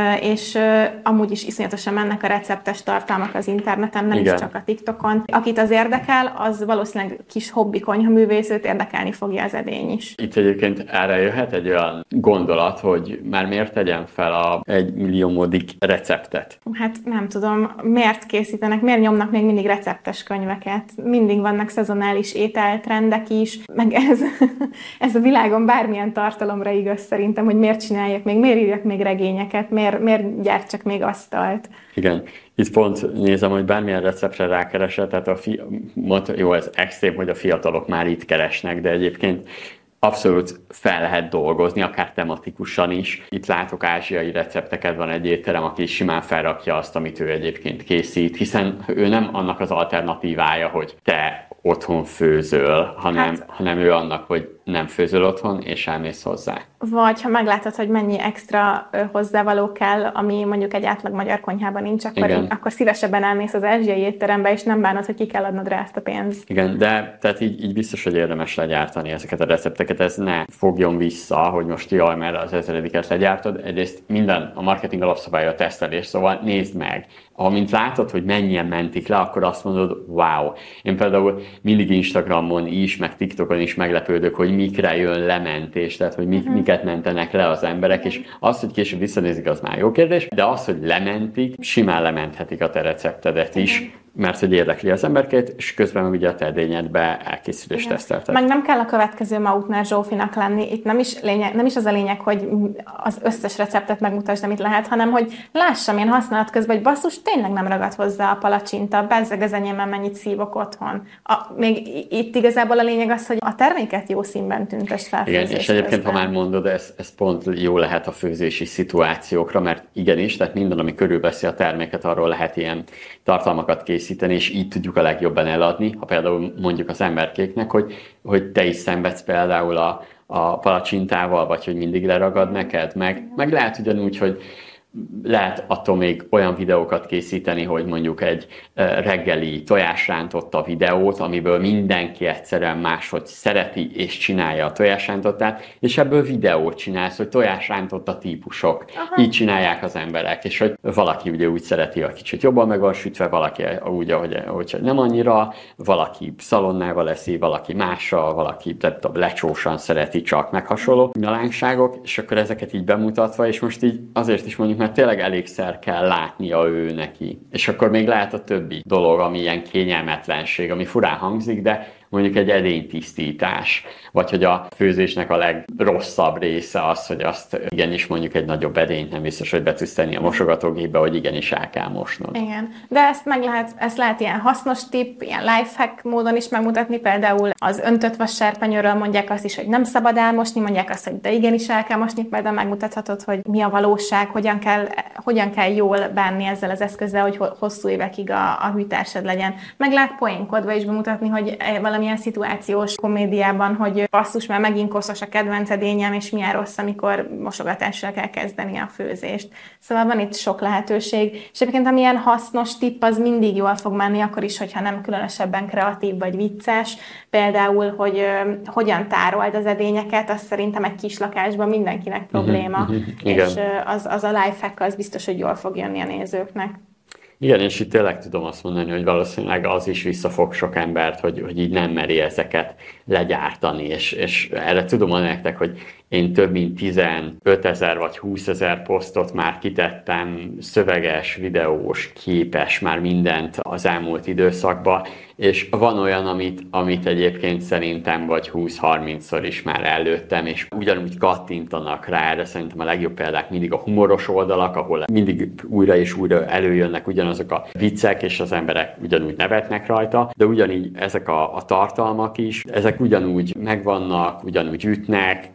és amúgy is iszonyatosan mennek a receptes tartalmak az interneten, nem Igen. is csak a TikTokon. Akit az érdekel, az valószínűleg kis hobbi konyhaművészőt érdekelni fogja az edény is. Itt egyébként erre jöhet egy olyan gondolat, hogy már miért tegyen fel a egy milliómodik receptet? Hát nem tudom, miért készítenek, miért nyomnak még mindig receptes könyveket? Mindig vannak szezonális ételtrendek is, meg ez, ez a világon bármilyen tartalomra igaz szerintem, hogy miért csináljak még, miért írjak még regényeket, miért, miért gyártsak még asztalt. Igen. Itt pont nézem, hogy bármilyen receptre rákeresett, tehát a fi... jó, ez extrém, hogy a fiatalok már itt keresnek, de egyébként abszolút fel lehet dolgozni, akár tematikusan is. Itt látok ázsiai recepteket, van egy étterem, aki simán felrakja azt, amit ő egyébként készít, hiszen ő nem annak az alternatívája, hogy te otthon főzöl, hanem, hát, hanem ő annak, hogy nem főzöl otthon, és elmész hozzá. Vagy ha meglátod, hogy mennyi extra hozzávaló kell, ami mondjuk egy átlag magyar konyhában nincs, akkor, így, akkor szívesebben elmész az ázsiai étterembe, és nem bánod, hogy ki kell adnod rá ezt a pénzt. Igen, de tehát így, így biztos, hogy érdemes legyártani ezeket a recepteket, ez ne fogjon vissza, hogy most jaj, mert az ezrediket legyártod. Egyrészt minden a marketing alapszabálya a tesztelés, szóval nézd meg. Amint látod, hogy mennyien mentik le, akkor azt mondod, wow. Én például mindig Instagramon is, meg TikTokon is meglepődök, hogy mikre jön lementés, tehát hogy mik, uh-huh. miket mentenek le az emberek, és az, hogy később visszanézik, az már jó kérdés, de az, hogy lementik, simán lementhetik a te receptedet is, uh-huh. mert hogy érdekli az emberket, és közben meg ugye a te edényedbe elkészül és tesztelted. Meg nem kell a következő Mautner Zsófinak lenni, itt nem is, lényeg, nem is az a lényeg, hogy az összes receptet megmutasd, amit lehet, hanem hogy lássam én használat közben, hogy basszus, tényleg nem ragad hozzá a palacsinta, bezzeg az enyémben mennyit szívok otthon. A, még itt igazából a lényeg az, hogy a terméket jó színben tüntesd fel. Igen, és egyébként, közben. Ha már mondod, ez, ez pont jó lehet a főzési szituációkra, mert igenis, tehát minden, ami körülveszi a terméket, arról lehet ilyen tartalmakat készíteni, és így tudjuk a legjobban eladni. Ha például mondjuk az emberkéknek, hogy, hogy te is szenvedsz például a, a palacsintával, vagy hogy mindig leragad neked, meg, meg lehet ugyanúgy, hogy lehet attól még olyan videókat készíteni, hogy mondjuk egy reggeli tojásrántotta videót, amiből mindenki egyszerűen máshogy szereti és csinálja a tojásrántottát, és ebből videót csinálsz, hogy tojásrántotta típusok. Aha. Így csinálják az emberek, és hogy valaki ugye úgy szereti, a kicsit jobban meg van sütve, valaki úgy, ahogy, ahogy nem annyira, valaki szalonnával eszi, valaki mással, valaki tehát lecsósan szereti csak, meg hasonló nyalánkságok, és akkor ezeket így bemutatva, és most így azért is mondjuk, mert tényleg elégszer kell látnia ő neki. És akkor még lehet a többi dolog, ami ilyen kényelmetlenség, ami furán hangzik, de mondjuk egy edénytisztítás, vagy hogy a főzésnek a legrosszabb része az, hogy azt igenis mondjuk egy nagyobb edényt nem biztos, hogy be tudsz tenni a mosogatógépbe, hogy igenis el kell mosnod. Igen, de ezt meg lehet, ezt lehet ilyen hasznos tipp, ilyen lifehack módon is megmutatni, például az öntött vasserpenyőről mondják azt is, hogy nem szabad elmosni, mondják azt, hogy de igenis el kell mosni, például megmutathatod, hogy mi a valóság, hogyan kell, hogyan kell jól bánni ezzel az eszközzel, hogy hosszú évekig a, a hűtásod legyen. Meg lehet poénkodva is bemutatni, hogy valami ilyen szituációs komédiában, hogy basszus, már megint koszos a kedvenc edényem, és milyen rossz, amikor mosogatással kell kezdeni a főzést. Szóval van itt sok lehetőség, és egyébként amilyen hasznos tipp, az mindig jól fog menni, akkor is, hogyha nem különösebben kreatív vagy vicces. Például, hogy uh, hogyan tárold az edényeket, az szerintem egy kis lakásban mindenkinek probléma, uh-huh, uh-huh, és uh, az, az a lifehack az biztos, hogy jól fog jönni a nézőknek. Igen, és itt tényleg tudom azt mondani, hogy valószínűleg az is visszafog sok embert, hogy, hogy így nem meri ezeket legyártani, és, és erre tudom mondani nektek, hogy én több mint tizenötezer vagy húszezer posztot már kitettem, szöveges, videós, képes, már mindent az elmúlt időszakban, és van olyan, amit, amit egyébként szerintem vagy húsz-harmincszor is már előttem, és ugyanúgy kattintanak rá, erre szerintem a legjobb példák mindig a humoros oldalak, ahol mindig újra és újra előjönnek ugyanazok a viccek, és az emberek ugyanúgy nevetnek rajta, de ugyanígy ezek a, a tartalmak is, ezek ugyanúgy megvannak, ugyanúgy ütnek, kicsit más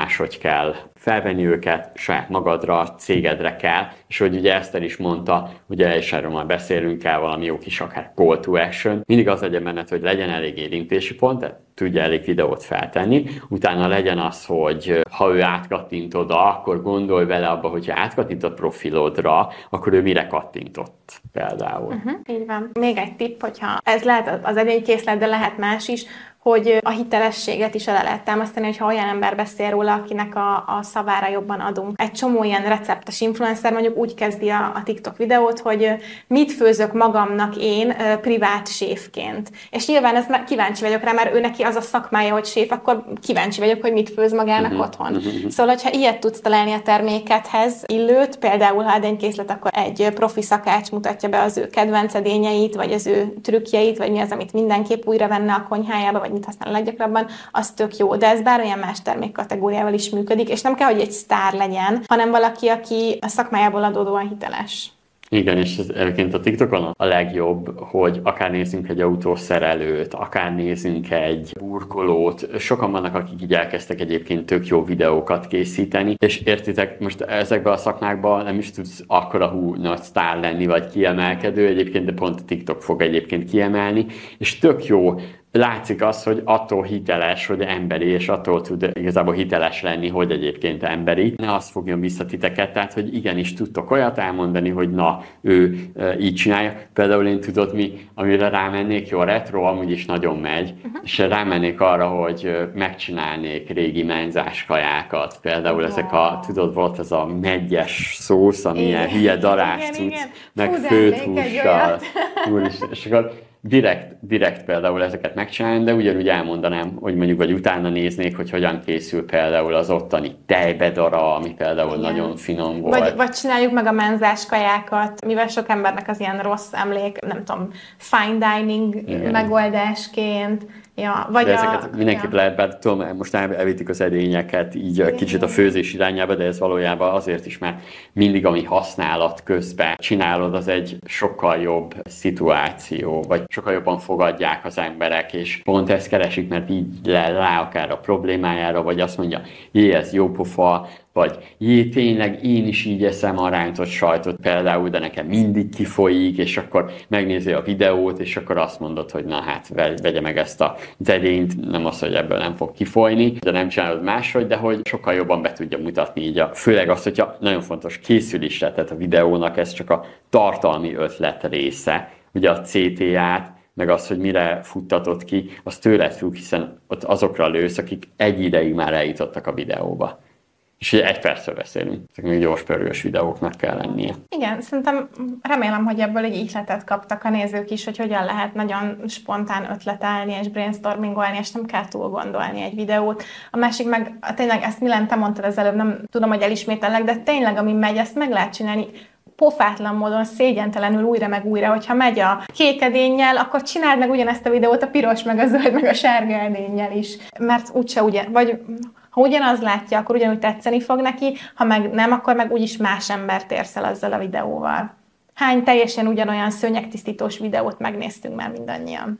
máshogy kell felvenni őket, saját magadra, cégedre kell, és hogy ugye Eszter is mondta, ugye és erről már beszélünk, kell valami jó kis akár call to action, mindig az legyen benned, hogy legyen elég érintési pont, tehát tudja elég videót feltenni, utána legyen az, hogy ha ő átkattint oda, akkor gondolj vele abba, hogyha átkattint profilodra, akkor ő mire kattintott például. Uh-huh, így van. Még egy tipp, hogyha ez lehet az edénykészlet, de lehet más is, hogy a hitelességet is el lehet támasztani, hogyha olyan ember beszél róla, akinek a, a szavára jobban adunk. Egy csomó ilyen receptes influencer mondjuk úgy kezdi a, a TikTok videót, hogy mit főzök magamnak én privát séfként. És nyilván ez kíváncsi vagyok rá, mert ő neki az a szakmája, hogy séf, akkor kíváncsi vagyok, hogy mit főz magának uh-huh. otthon. Uh-huh. Szóval, hogyha ilyet tudsz találni a termékedhez illőt, például ha edénykészlet, akkor egy profi szakács mutatja be az ő kedvenc edényeit, vagy az ő trükkjeit, vagy mi az, amit mindenképp újra venne a konyhájába, vagy mit használ a leggyakrabban, az tök jó. De ez bármilyen más termékkategóriával is működik, és nem kell, hogy egy sztár legyen, hanem valaki, aki a szakmájából adódóan hiteles. Igen, és ez egyébként a TikTokon a legjobb, hogy akár nézzünk egy autószerelőt, akár nézzünk egy burkolót. Sokan vannak, akik így elkezdtek egyébként tök jó videókat készíteni, és értitek, most ezekben a szakmákban nem is tudsz akkora hú nagy sztár lenni, vagy kiemelkedő egyébként, de pont a TikTok fog egyébként kiemelni, és tök jó. Látszik az, hogy attól hiteles, hogy emberi, és attól tud igazából hiteles lenni, hogy egyébként emberi. Ne azt fogjon vissza titeket, tehát, hogy igenis tudtok olyat elmondani, hogy na, ő e, így csinálja. Például én tudod mi, amire rámennék, jó, a retro amúgy is nagyon megy, uh-huh. és rámennék arra, hogy megcsinálnék régi menzás kajákat. Például wow. ezek a, tudod, volt ez a meggyes szósz, ami ilyen hülye darás cucc, meg főtt hússal. Úristen, és akkor Direkt, direkt például ezeket megcsinálni, de ugyanúgy elmondanám, hogy mondjuk vagy utána néznék, hogy hogyan készül például az ottani tejbedara, ami például igen. nagyon finom volt. Vagy, vagy csináljuk meg a menzás kajákat, mivel sok embernek az ilyen rossz emlék, nem tudom, fine dining igen. megoldásként. Ja, vagy de ezeket a, mindenképp ja. lehet, bár tudom, most elvitik az edényeket így igen. kicsit a főzés irányába, de ez valójában azért is, mert mindig, ami használat közben csinálod, az egy sokkal jobb szituáció, vagy sokkal jobban fogadják az emberek, és pont ezt keresik, mert így le rá akár a problémájára, vagy azt mondja, jé, ez jó pofa, vagy jé, tényleg én is így eszem a rántott sajtot például, de nekem mindig kifolyik, és akkor megnézi a videót, és akkor azt mondod, hogy na hát vegye meg ezt a edényt, nem az, hogy ebből nem fog kifolyni, de nem csinálod máshogy, de hogy sokkal jobban be tudja mutatni így a, főleg azt, hogyha nagyon fontos készülésre, tehát a videónak ez csak a tartalmi ötlet része, ugye a cé té á-t, meg az, hogy mire futtatod ki, az tőled függ, hiszen ott azokra lősz, akik egy ideig már eljutottak a videóba. És ugye egy percről beszélünk. Ezek még gyors pörgős videóknak kell lennie. Igen, szerintem remélem, hogy ebből egy ihletet kaptak a nézők is, hogy hogyan lehet nagyon spontán ötletelni és brainstormingolni, és nem kell túl gondolni egy videót. A másik meg, tényleg ezt Milán, te mondtad az előbb, nem tudom, hogy elismétellek, de tényleg, ami megy, ezt meg lehet csinálni pofátlan módon, szégyentelenül újra meg újra, hogyha megy a kék edénnyel, akkor csináld meg ugyanezt a videót a piros, meg a zöld, meg a sárga edénnyel is. Mert úgyse ugye, vagy ha ugyanaz látja, akkor ugyanúgy tetszeni fog neki, ha meg nem, akkor meg úgyis más embert érsz el azzal a videóval. Hány teljesen ugyanolyan szőnyegtisztítós videót megnéztünk már mindannyian?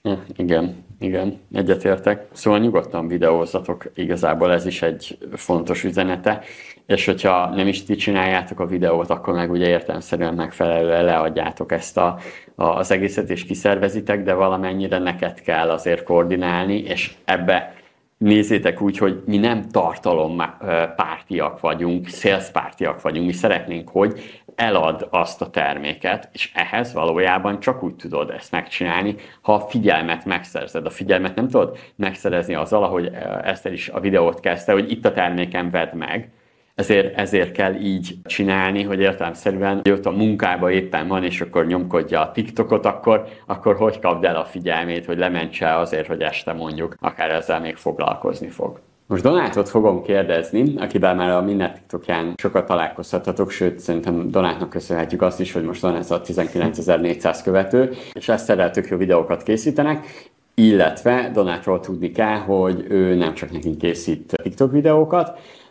Igen, igen, egyetértek. Szóval nyugodtan videózzatok, igazából ez is egy fontos üzenete, és hogyha nem is ti csináljátok a videót, akkor meg ugye értelemszerűen megfelelően leadjátok ezt a, a, az egészet, és kiszervezitek, de valamennyire neked kell azért koordinálni, és ebbe nézzétek úgy, hogy mi nem tartalompártiak vagyunk, salespártiak vagyunk, mi szeretnénk, hogy elad azt a terméket, és ehhez valójában csak úgy tudod ezt megcsinálni, ha a figyelmet megszerzed. A figyelmet nem tudod megszerezni azzal, ahogy Eszter is a videót kezdte, hogy itt a terméken vedd meg. Ezért, ezért kell így csinálni, hogy értelemszerűen, hogy ott a munkában éppen van, és akkor nyomkodja a TikTokot, akkor, akkor hogy kapd el a figyelmét, hogy lementse azért, hogy este mondjuk akár ezzel még foglalkozni fog. Most Donátot fogom kérdezni, akivel már a Minden TikTokján sokat találkozhatatok, sőt, szerintem Donátnak köszönhetjük azt is, hogy most van ez a tizenkilencezer-négyszáz követő, és Eszterrel tök jó videókat készítenek, illetve Donátról tudni kell, hogy ő nem csak nekünk készít TikTok videókat,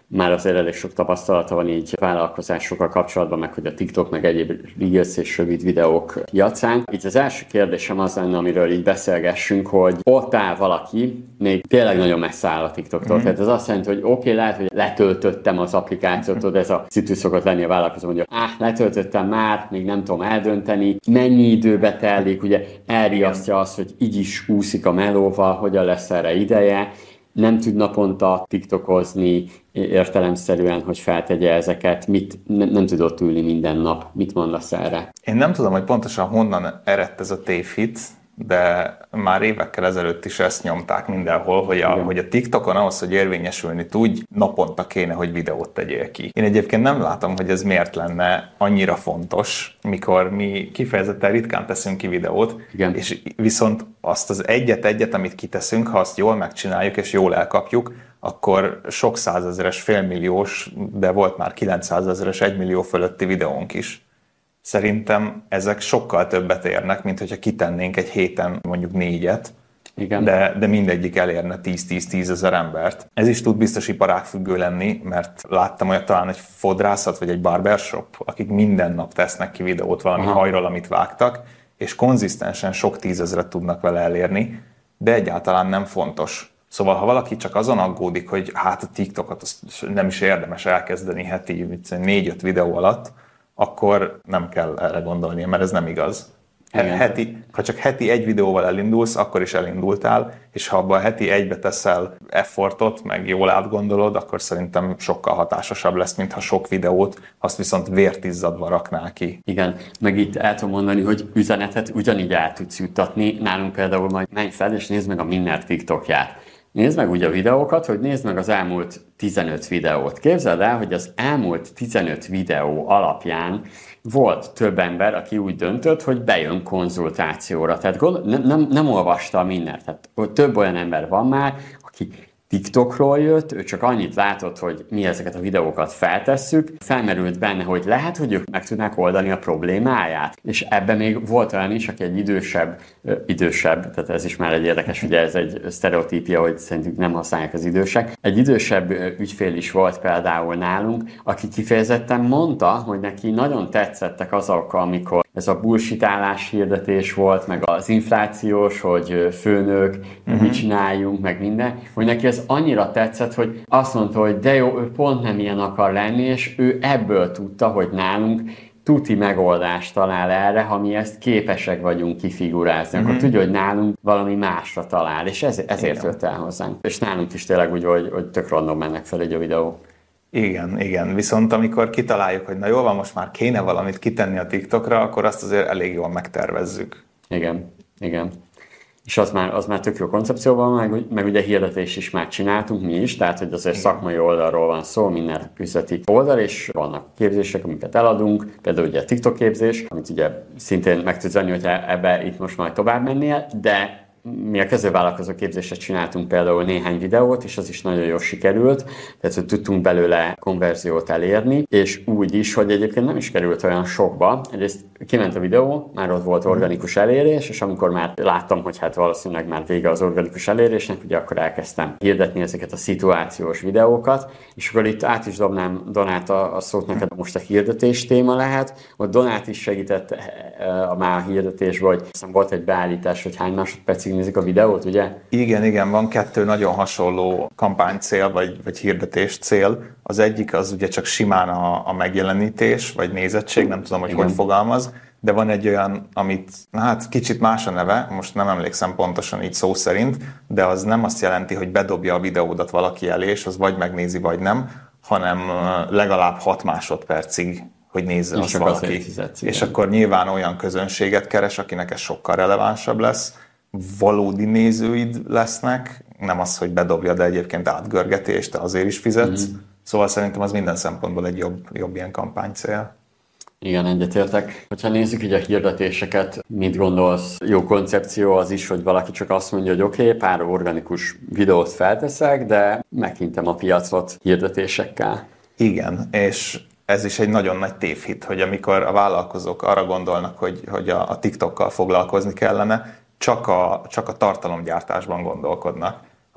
már azért elég sok tapasztalata van így vállalkozásokkal kapcsolatban, meg hogy a TikTok, meg egyéb Reels és rövid videók piacán. Itt az első kérdésem az lenne, amiről így beszélgessünk, hogy ott áll valaki, még tényleg nagyon messze áll a TikToktól. Mm-hmm. Tehát ez azt jelenti, hogy oké, okay, lehet, hogy letöltöttem az applikációt, mm-hmm. ez a szitu szokott lenni a vállalkozó, mondja, áh, letöltöttem már, még nem tudom eldönteni, mennyi időbe telik, ugye elriasztja azt, hogy így is úszik a melóval, hogyan lesz erre ideje, nem tud naponta tiktokozni értelemszerűen, hogy feltegye ezeket, mit, ne, nem tudott ülni minden nap. Mit mondasz erre? Én nem tudom, hogy pontosan honnan eredt ez a tévhit, de már évekkel ezelőtt is ezt nyomták mindenhol, hogy a, hogy a TikTokon ahhoz, hogy érvényesülni tudj, naponta kéne, hogy videót tegyél ki. Én egyébként nem látom, hogy ez miért lenne annyira fontos, mikor mi kifejezetten ritkán teszünk ki videót, igen. És viszont azt az egyet-egyet, amit kiteszünk, ha azt jól megcsináljuk és jól elkapjuk, akkor sok százezeres, félmilliós, de volt már kilencszázezeres, egymillió fölötti videónk is. Szerintem ezek sokkal többet érnek, mint hogyha kitennénk egy héten mondjuk négyet, igen. De, de mindegyik elérne tíz-tíz-tíz ezer embert. Ez is tud biztos iparágfüggő lenni, mert láttam olyat talán egy fodrászat vagy egy barbershop, akik minden nap tesznek ki videót valami aha. hajról, amit vágtak, és konzisztensen sok tízezret tudnak vele elérni, de egyáltalán nem fontos. Szóval, ha valaki csak azon aggódik, hogy hát a TikTokot nem is érdemes elkezdeni heti négy-öt videó alatt, akkor nem kell erre gondolni, mert ez nem igaz. Heti, ha csak heti egy videóval elindulsz, akkor is elindultál, és ha abban heti egybe teszel effortot, meg jól átgondolod, akkor szerintem sokkal hatásosabb lesz, mint ha sok videót, azt viszont vértizzadva raknál ki. Igen, meg itt el tudom mondani, hogy üzenetet ugyanígy el tudsz juttatni. Nálunk például majd menj fel, és nézd meg a Minner TikTokját. Nézd meg úgy a videókat, hogy nézd meg az elmúlt tizenöt videót. Képzeld el, hogy az elmúlt tizenöt videó alapján volt több ember, aki úgy döntött, hogy bejön konzultációra. Tehát gond, nem, nem, nem olvasta a Minnert. Tehát több olyan ember van már, aki TikTokról jött, ő csak annyit látott, hogy mi ezeket a videókat feltesszük, felmerült benne, hogy lehet, hogy ők meg tudnák oldani a problémáját. És ebben még volt olyan is, aki egy idősebb, idősebb, tehát ez is már egy érdekes, ugye ez egy sztereotípia, hogy szerintük nem használják az idősek. Egy idősebb ügyfél is volt például nálunk, aki kifejezetten mondta, hogy neki nagyon tetszettek azok, amikor ez a bullshitálás hirdetés volt, meg az inflációs, hogy főnök, uh-huh. mit csináljunk, meg minden, hogy neki ez annyira tetszett, hogy azt mondta, hogy de jó, ő pont nem ilyen akar lenni, és ő ebből tudta, hogy nálunk tuti megoldást talál erre, ha mi ezt képesek vagyunk kifigurázni, uh-huh. akkor tudja, hogy nálunk valami másra talál, és ez, ezért jött el hozzánk. És nálunk is tényleg úgy, hogy, hogy tök random mennek fel egy a videó. Igen, igen. Viszont amikor kitaláljuk, hogy na jól van, most már kéne valamit kitenni a TikTokra, akkor azt azért elég jól megtervezzük. Igen, igen. És az már, az már tök jó koncepcióban, meg, meg ugye hirdetés is már csináltunk mi is, tehát hogy azért igen. szakmai oldalról van szó, minden üzleti oldal, és vannak képzések, amiket eladunk, például ugye a TikTok képzés, amit ugye szintén meg tudsz venni, hogy ebbe itt most majd tovább mennél, de mi a kezdővállalkozó képzésre csináltunk például néhány videót, és az is nagyon jól sikerült, tehát hogy tudtunk belőle konverziót elérni, és úgy is, hogy egyébként nem is került olyan sokba. Egyrészt kiment a videó, már ott volt organikus elérés, és amikor már láttam, hogy hát valószínűleg már vége az organikus elérésnek, ugye akkor elkezdtem hirdetni ezeket a szituációs videókat, és akkor itt át is dobnám Donát a, a szót neked, most a hirdetés téma lehet, ott Donát is segített a már a hirdetésbe, hogy aztán volt egy beállítás, hogy hány másodpercig nézik a videót, ugye? Igen, igen, van kettő nagyon hasonló kampánycél, vagy, vagy hirdetés cél. Az egyik az ugye csak simán a, a megjelenítés, vagy nézettség, nem tudom, hogy igen. hogy fogalmaz, de van egy olyan, amit, na hát kicsit más a neve, most nem emlékszem pontosan így szó szerint, de az nem azt jelenti, hogy bedobja a videódat valaki elé, és az vagy megnézi, vagy nem, hanem legalább hat másodpercig, hogy nézze és azt valaki. Fizetsz, és akkor nyilván olyan közönséget keres, akinek ez sokkal relevánsabb lesz, valódi nézőid lesznek, nem az, hogy bedobja, de egyébként átgörgeti, és te azért is fizetsz. Mm. Szóval szerintem az minden szempontból egy jobb, jobb ilyen kampánycél. Igen, egyetértek. Hogyha nézzük így a hirdetéseket, mit gondolsz? Jó koncepció az is, hogy valaki csak azt mondja, hogy oké, okay, pár organikus videót felteszek, de meghintem a piacot hirdetésekkel. Igen, és ez is egy nagyon nagy tévhit, hogy amikor a vállalkozók arra gondolnak, hogy, hogy a, a TikTokkal foglalkozni kellene, csak a, csak a tartalomgyártásban gondolkodnak. A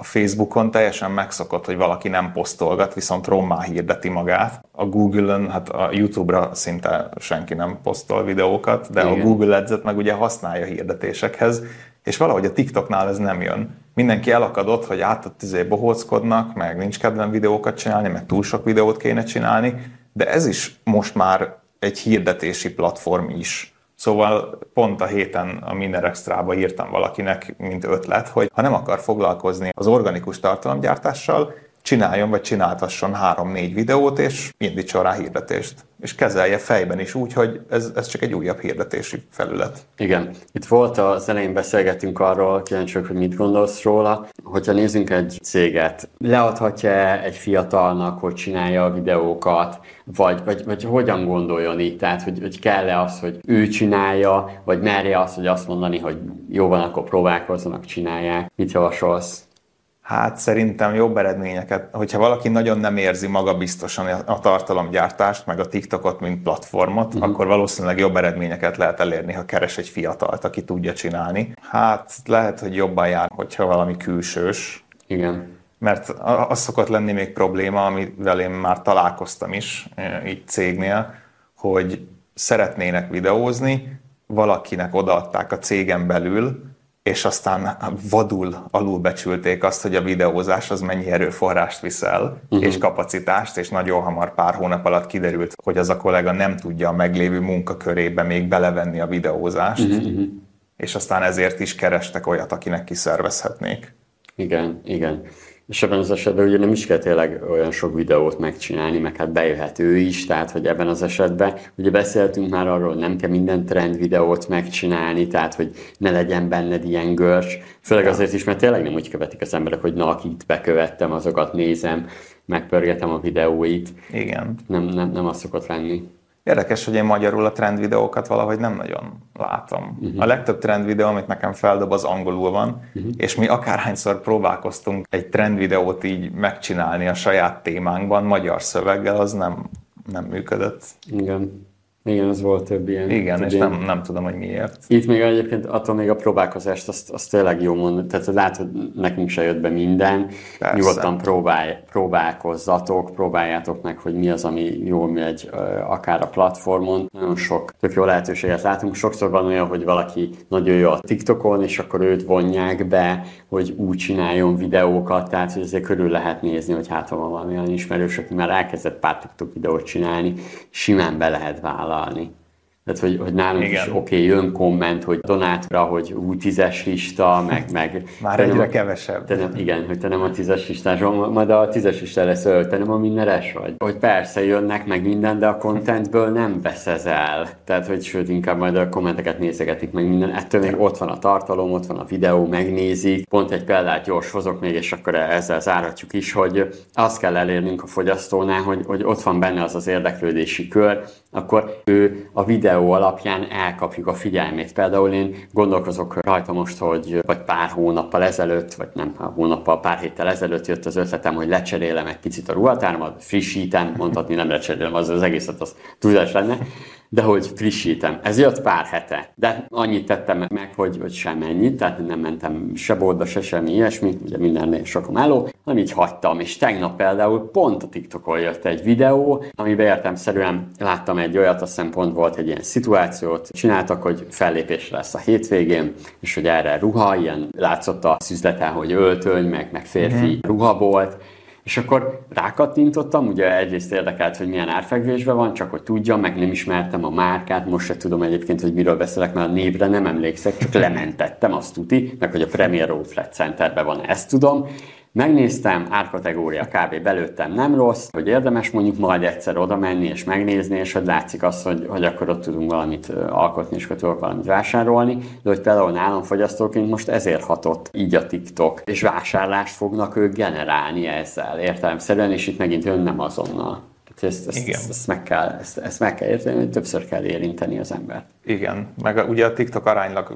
A Facebookon teljesen megszokott, hogy valaki nem posztolgat, viszont rommá hirdeti magát. A Google-ön, hát a YouTube-ra szinte senki nem posztol videókat, de igen. A Google Ads-et meg ugye használja hirdetésekhez, és valahogy a TikToknál ez nem jön. Mindenki elakadott, hogy át ott izé bohóckodnak, meg nincs kedvem videókat csinálni, meg túl sok videót kéne csinálni, de ez is most már egy hirdetési platform is. Szóval pont a héten a Minden Extrába írtam valakinek, mint ötlet, hogy ha nem akar foglalkozni az organikus tartalomgyártással, csináljon vagy csináltasson három-négy videót, és indítson rá hirdetést. És kezelje fejben is úgy, hogy ez, ez csak egy újabb hirdetési felület. Igen. Itt volt az elején beszélgettünk arról, kíváncsiak, hogy mit gondolsz róla. Hogyha nézzünk egy céget, leadhatja egy fiatalnak, hogy csinálja a videókat, vagy, vagy, vagy hogyan gondoljon így? Tehát, hogy, hogy kell-e az, hogy ő csinálja, vagy merje az, hogy azt mondani, hogy jó van, akkor próbálkozzanak, csinálják. Mit javasolsz? Hát szerintem jobb eredményeket, hogyha valaki nagyon nem érzi magabiztosan a tartalomgyártást, meg a TikTokot, mint platformot, uh-huh. akkor valószínűleg jobb eredményeket lehet elérni, ha keres egy fiatalt, aki tudja csinálni. Hát lehet, hogy jobban jár, hogyha valami külsős. Igen. Mert az szokott lenni még probléma, amivel én már találkoztam is így cégnél, hogy szeretnének videózni, valakinek odaadták a cégen belül, és aztán vadul alulbecsülték azt, hogy a videózás az mennyi erőforrást viszel, uh-huh. és kapacitást, és nagyon hamar pár hónap alatt kiderült, hogy az a kollega nem tudja a meglévő munkakörébe még belevenni a videózást, uh-huh. és aztán ezért is kerestek olyat, akinek kiszervezhetnék. Igen, igen. És ebben az esetben ugye nem is kell tényleg olyan sok videót megcsinálni, meg hát bejöhet ő is, tehát hogy ebben az esetben ugye beszéltünk már arról, hogy nem kell minden trend videót megcsinálni, tehát hogy ne legyen benned ilyen görcs. Főleg azért is, mert tényleg nem úgy követik az emberek, hogy na, akit bekövettem, azokat nézem, megpörgetem a videóit. Igen. Nem, nem, nem az szokott lenni. Érdekes, hogy én magyarul a trend videókat valahogy nem nagyon látom. Uh-huh. A legtöbb trend videó, amit nekem feldob, az angolul van, uh-huh. és mi akárhányszor próbálkoztunk egy trend videót így megcsinálni a saját témánkban, magyar szöveggel, az nem, nem működött. Igen. Igen, az volt több ilyen. Igen, több és ilyen. Nem, nem tudom, hogy miért. Itt még egyébként attól még a próbálkozást, azt, azt tényleg jó mondani. Tehát látod, nekünk se jött be minden. Persze. Nyugodtan próbálj, próbálkozzatok, próbáljátok meg, hogy mi az, ami jól megy akár a platformon. Nagyon sok tök jó lehetőséget látunk. Sokszor van olyan, hogy valaki nagyon jó a TikTokon, és akkor őt vonják be, hogy úgy csináljon videókat, tehát hogy azért körül lehet nézni, hogy hát van valami olyan ismerős, aki már elkezdett pár TikTok videót csinálni, simán be lehet vállalni. Tehát, hogy, hogy nálunk igen. is oké, okay, jön komment, hogy donátra, hogy ú, tízes lista, meg... meg már egyre kevesebb. Te nem, igen, hogy te nem a tízes listás, majd a tízes listára lesz, te nem a mindenes vagy. Hogy persze jönnek meg minden, de a contentből nem veszed el. Tehát, hogy sőt, inkább majd a kommenteket nézegetik meg minden. Ettől még ott van a tartalom, ott van a videó, megnézik. Pont egy példát gyors hozok még, és akkor ezzel záratjuk is, hogy azt kell elérnünk a fogyasztónál, hogy, hogy ott van benne az az érdeklődési kör, akkor ő a videó alapján elkapjuk a figyelmét. Például én gondolkozok rajta most, hogy vagy pár hónappal ezelőtt, vagy nem pár hónappal, pár héttel ezelőtt jött az ötletem, hogy lecserélem egy picit a ruhatáramat, frissítem, mondhatni nem lecserélem, az az egészet, az tudás lenne, de hogy frissítem. Ez jött pár hete, de annyit tettem meg, hogy, hogy sem ennyit, tehát nem mentem se boltba, se semmi ilyesmi, ugye mindennél sok a meló, hanem így hagytam, és tegnap például pont a TikTokon jött egy videó, amiben értelemszerűen láttam egy olyat, azt hiszem pont volt egy ilyen szituációt, csináltak, hogy fellépés lesz a hétvégén, és hogy erre ruha, ilyen látszott a szüzleten, hogy öltöny, meg, meg férfi mm-hmm. ruhabolt, és akkor rákattintottam, ugye egyrészt érdekelt, hogy milyen árfekvésben van, csak hogy tudjam, meg nem ismertem a márkát, most se tudom egyébként, hogy miről beszélek, mert a névre nem emlékszek, csak lementettem, azt tuti, meg hogy a Premier Outlet Centerben van, ezt tudom. Megnéztem, árkategória kb. Belőttem nem rossz, hogy érdemes mondjuk majd egyszer oda menni és megnézni, és hogy látszik azt, hogy, hogy akkor ott tudunk valamit alkotni, és akkor tudok valamit vásárolni, de hogy például nálam fogyasztóként most ezért hatott így a TikTok, és vásárlást fognak ők generálni ezzel értelemszerűen, és itt megint jön nem azonnal. Ezt, ezt, ezt, ezt, meg kell, ezt, ezt meg kell érteni, hogy többször kell érinteni az embert. Igen, meg ugye a TikTok aránylag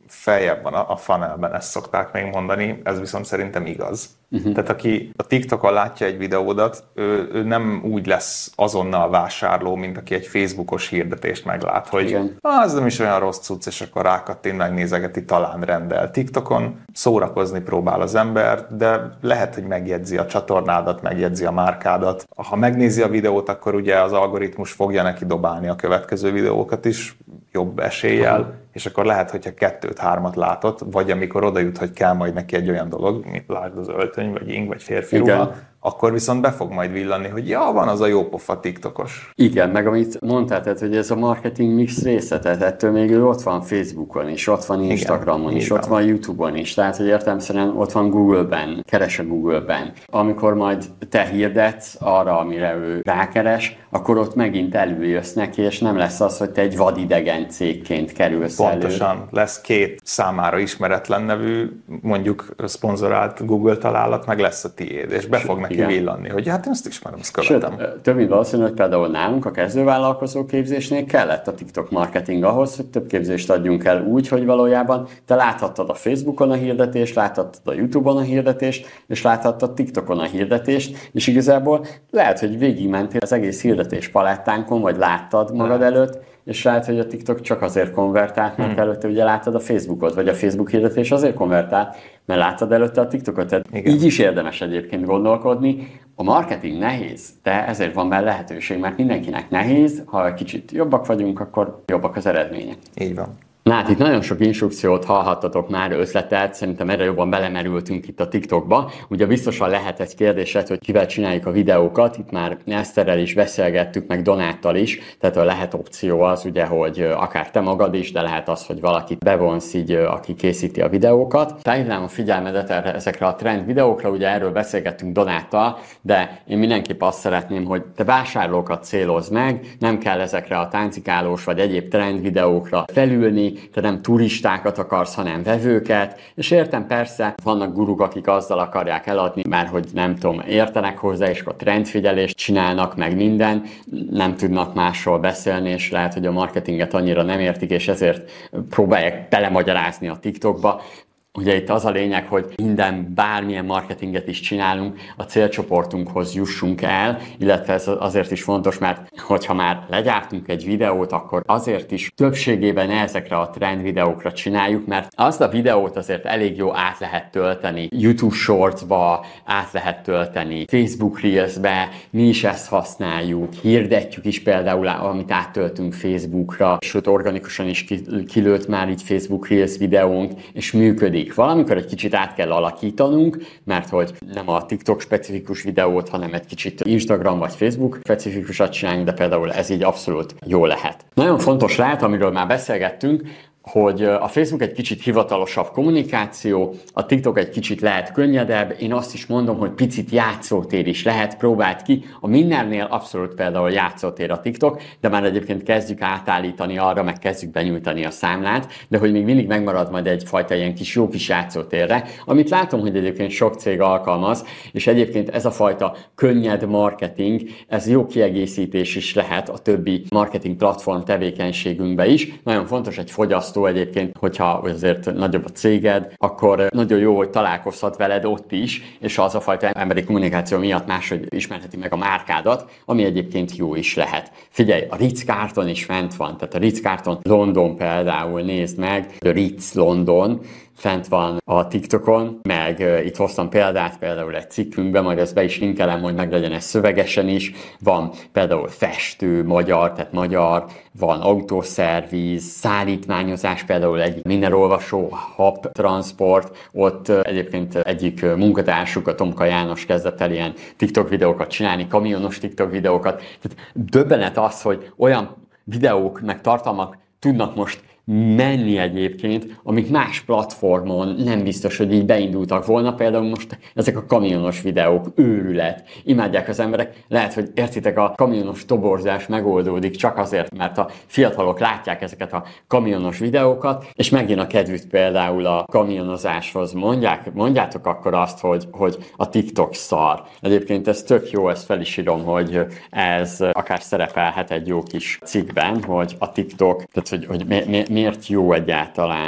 feljebb van a funnelben, ezt szokták még mondani, ez viszont szerintem igaz. Uh-huh. Tehát aki a TikTokon látja egy videódat, ő, ő nem úgy lesz azonnal vásárló, mint aki egy Facebookos hirdetést meglát, hogy az nem is olyan rossz cucc, és akkor rákattint, megnézegeti, talán rendel. TikTokon szórakozni próbál az ember, de lehet, hogy megjegyzi a csatornádat, megjegyzi a márkádat. Ha megnézi a videót, akkor ugye az algoritmus fogja neki dobálni a következő videókat is, jobb eséllyel, uh-huh. és akkor lehet, hogyha kettőt, hármat látott, vagy amikor oda jut, hogy kell majd neki egy olyan dolog, mint lásd az öltöny, vagy ing, vagy férfi ruha, akkor viszont be fog majd villanni, hogy ja, van az a jópofa TikTokos. Igen, meg amit mondtál, tehát, hogy ez a marketing mix része, tehát ettől még ő ott van Facebookon is, ott van Instagramon is, ott van YouTube-on is, tehát, hogy értelemszerűen ott van Google-ben, keres a Google-ben. Amikor majd te hirdetsz arra, amire ő rákeres, akkor ott megint előjössz neki, és nem lesz az, hogy te egy vadidegen cégként kerülsz Pontosan. elő. Lesz két számára ismeretlen nevű, mondjuk szponzorált Google találat, meg lesz a tiéd, és be fog neki igen. villanni, hogy hát én ezt ismerem, ezt követem. Sőt, több mint valószínű, hogy például nálunk a kezdővállalkozó képzésnél kellett a TikTok marketing ahhoz, hogy több képzést adjunk el úgy, hogy valójában te láthattad a Facebookon a hirdetést, láthattad a YouTube-on a hirdetést, és láthattad TikTokon a hirdetést, és igazából lehet, hogy végigmentél az egész hirdetés palettánkon, vagy láttad magad előtt, és lehet, hogy a TikTok csak azért konvertált, mert hmm. előtte ugye láttad a Facebookot, vagy a Facebook hirdetés azért konvertált, mert láttad előtte a TikTokot. Tehát így is érdemes egyébként gondolkodni. A marketing nehéz, de ezért van benne lehetőség, mert mindenkinek nehéz, ha kicsit jobbak vagyunk, akkor jobbak az eredmények. Így van. Na hát itt nagyon sok instrukciót hallhattatok már, ötletet, szerintem erre jobban belemerültünk itt a TikTokba. Ugye biztosan lehet egy kérdésed, hogy kivel csináljuk a videókat, itt már Eszterrel is beszélgettük, meg Donáttal is, tehát a lehet opció az ugye, hogy akár te magad is, de lehet az, hogy valakit bevonsz így, aki készíti a videókat. Felhívnám a figyelmedet erre, ezekre a trend videókra, ugye erről beszélgettünk Donáttal, de én mindenképp azt szeretném, hogy te vásárlókat célozz meg, nem kell ezekre a táncikálós vagy egyéb trend videókra felülni, te nem turistákat akarsz, hanem vevőket, és értem, persze vannak guruk, akik azzal akarják eladni, mert hogy nem tudom, értenek hozzá, és akkor trendfigyelést csinálnak, meg minden, nem tudnak másról beszélni, és lehet, hogy a marketinget annyira nem értik, és ezért próbálják belemagyarázni a TikTokba. Ugye itt az a lényeg, hogy minden, bármilyen marketinget is csinálunk, a célcsoportunkhoz jussunk el, illetve ez azért is fontos, mert hogyha már legyártunk egy videót, akkor azért is többségében ezekre a trend videókra csináljuk, mert azt a videót azért elég jó át lehet tölteni YouTube Shortsba, át lehet tölteni Facebook Reelsbe, mi is ezt használjuk, hirdetjük is például, amit áttöltünk Facebookra, sőt organikusan is kilőtt már így Facebook Reels videónk, és működik. Valamikor egy kicsit át kell alakítanunk, mert hogy nem a TikTok specifikus videót, hanem egy kicsit Instagram vagy Facebook specifikusat csinálunk, de például ez így abszolút jó lehet. Nagyon fontos lehet, amiről már beszélgettünk, hogy a Facebook egy kicsit hivatalosabb kommunikáció, a TikTok egy kicsit lehet könnyedebb, én azt is mondom, hogy picit játszótér is lehet, próbáld ki. A mindennél abszolút például játszótér a TikTok, de már egyébként kezdjük átállítani arra, meg kezdjük benyújtani a számlát, de hogy még mindig megmarad majd egyfajta ilyen kis jó kis játszótérre, amit látom, hogy egyébként sok cég alkalmaz, és egyébként ez a fajta könnyed marketing, ez jó kiegészítés is lehet a többi marketing platform tevékenységünkbe is. Nagyon fontos egy fogyasztó egyébként, hogyha azért nagyobb a céged, akkor nagyon jó, hogy találkozhat veled ott is, és az a fajta emberi kommunikáció miatt máshogy ismerheti meg a márkádat, ami egyébként jó is lehet. Figyelj, a Ritz-Carlton is fent van, tehát a Ritz-Carlton London például, nézd meg, a Ritz London, fent van a TikTokon, meg uh, itt hoztam példát például egy cikkünkben, majd ezt be is linkelem, hogy meg legyen ez szövegesen is. Van például festő, magyar, tehát magyar, van autószerviz, szállítmányozás, például egy mindenolvasó, Hub Transport, ott uh, egyébként egyik uh, munkatársuk, a Tomka János kezdett el ilyen TikTok videókat csinálni, kamionos TikTok videókat. Tehát döbbenet az, hogy olyan videók, meg tartalmak tudnak most menni egyébként, amik más platformon nem biztos, hogy így beindultak volna. Például most ezek a kamionos videók, őrület. Imádják az emberek. Lehet, hogy értitek, a kamionos toborzás megoldódik csak azért, mert a fiatalok látják ezeket a kamionos videókat, és megint a kedvük például a kamionozáshoz. Mondják, mondjátok akkor azt, hogy, hogy a TikTok szar. Egyébként ez tök jó, ezt fel is írom, hogy ez akár szerepelhet egy jó kis cikkben, hogy a TikTok, tehát hogy, hogy mi, mi, miért jó egyáltalán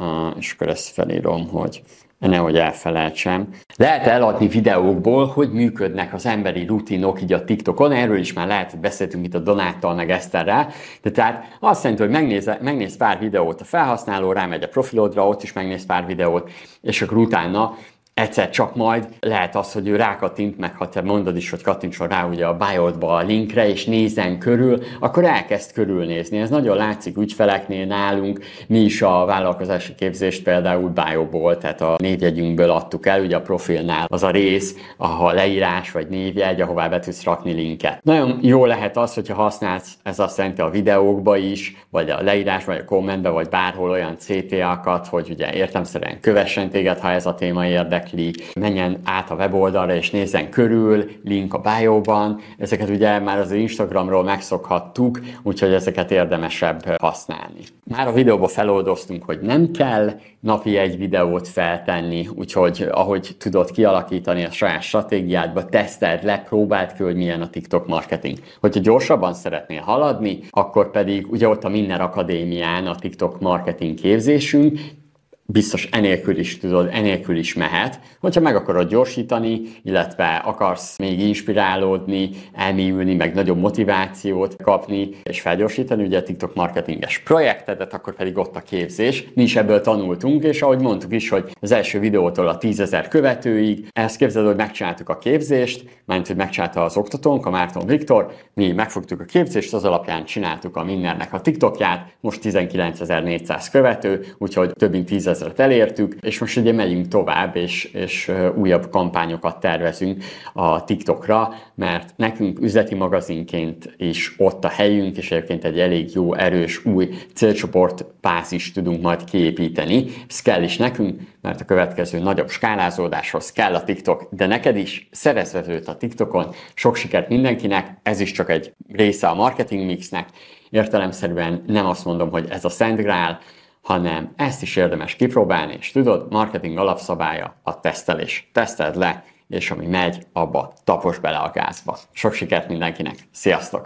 és akkor ezt felírom, hogy nehogy elfelejtsem. Lehet eladni videókból, hogy működnek az emberi rutinok így a TikTokon, erről is már lehet, hogy beszéltünk itt a Donáttal meg Eszterrel, de tehát azt jelenti, hogy megnéz, megnéz pár videót a felhasználó, rámegy a profilodra, ott is megnéz pár videót, és akkor utána egyszer csak majd lehet az, hogy ő rákattint, meg ha te mondod is, hogy kattintson rá ugye a bio-ba a linkre, és nézzen körül, akkor elkezd körülnézni. Ez nagyon látszik ügyfeleknél nálunk. Mi is a vállalkozási képzést például bio-ból, tehát a névjegyünkből adtuk el, ugye a profilnál az a rész, ahol leírás vagy névjegy, ahová be tudsz rakni linket. Nagyon jó lehet az, hogyha használsz, ez azt jelenti a videókba is, vagy a leírás, vagy a kommentbe, vagy bárhol olyan cé té á-kat, hogy ugye értelemszerűen kövessen téged, ha ez a téma érdekli, menjen át a weboldalra és nézzen körül, link a bio-ban. Ezeket ugye már az Instagramról megszokhattuk, úgyhogy ezeket érdemesebb használni. Már a videóban feloldoztunk, hogy nem kell napi egy videót feltenni, úgyhogy ahogy tudod kialakítani a saját stratégiádba, teszteld le, próbáld ki, hogy milyen a TikTok marketing. Hogyha gyorsabban szeretnél haladni, akkor pedig ugye ott a Minner Akadémián a TikTok marketing képzésünk, biztos enélkül is tudod, enélkül is mehet. Hogyha meg akarod gyorsítani, illetve akarsz még inspirálódni, elmélyülni, meg nagyobb motivációt kapni, és felgyorsítani ugye a TikTok marketinges projektedet, akkor pedig ott a képzés. Mi is ebből tanultunk, és ahogy mondtuk is, hogy az első videótól a tízezer követőig, ezt képzeld, hogy megcsináltuk a képzést, mert hogy megcsinálta az oktatónk, a Márton Viktor, mi megfogtuk a képzést, az alapján csináltuk a Minnernek a TikTokját, most tizenkilencezer-négyszáz követő, úgyhogy több mint tízezer elértük, és most ugye megyünk tovább, és, és újabb kampányokat tervezünk a TikTokra, mert nekünk üzleti magazinként is ott a helyünk, és egyébként egy elég jó, erős, új célcsoport bázist tudunk majd kiépíteni. Ez kell is nekünk, mert a következő nagyobb skálázódáshoz kell a TikTok, de neked is szerezz vevőt a TikTokon. Sok sikert mindenkinek, ez is csak egy része a marketing mixnek. Értelemszerűen nem azt mondom, hogy ez a szent grál, hanem ezt is érdemes kipróbálni, és tudod, marketing alapszabálya a tesztelés. Teszteld le, és ami megy, abba tapos bele a gázba. Sok sikert mindenkinek! Sziasztok!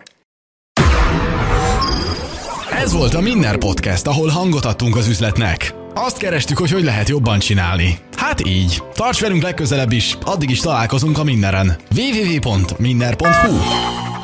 Ez volt a Minner Podcast, ahol hangot adtunk az üzletnek. Azt kerestük, hogy hogy lehet jobban csinálni. Hát így. Tarts velünk legközelebb is, addig is találkozunk a Minneren. double-u double-u double-u pont minner pont hu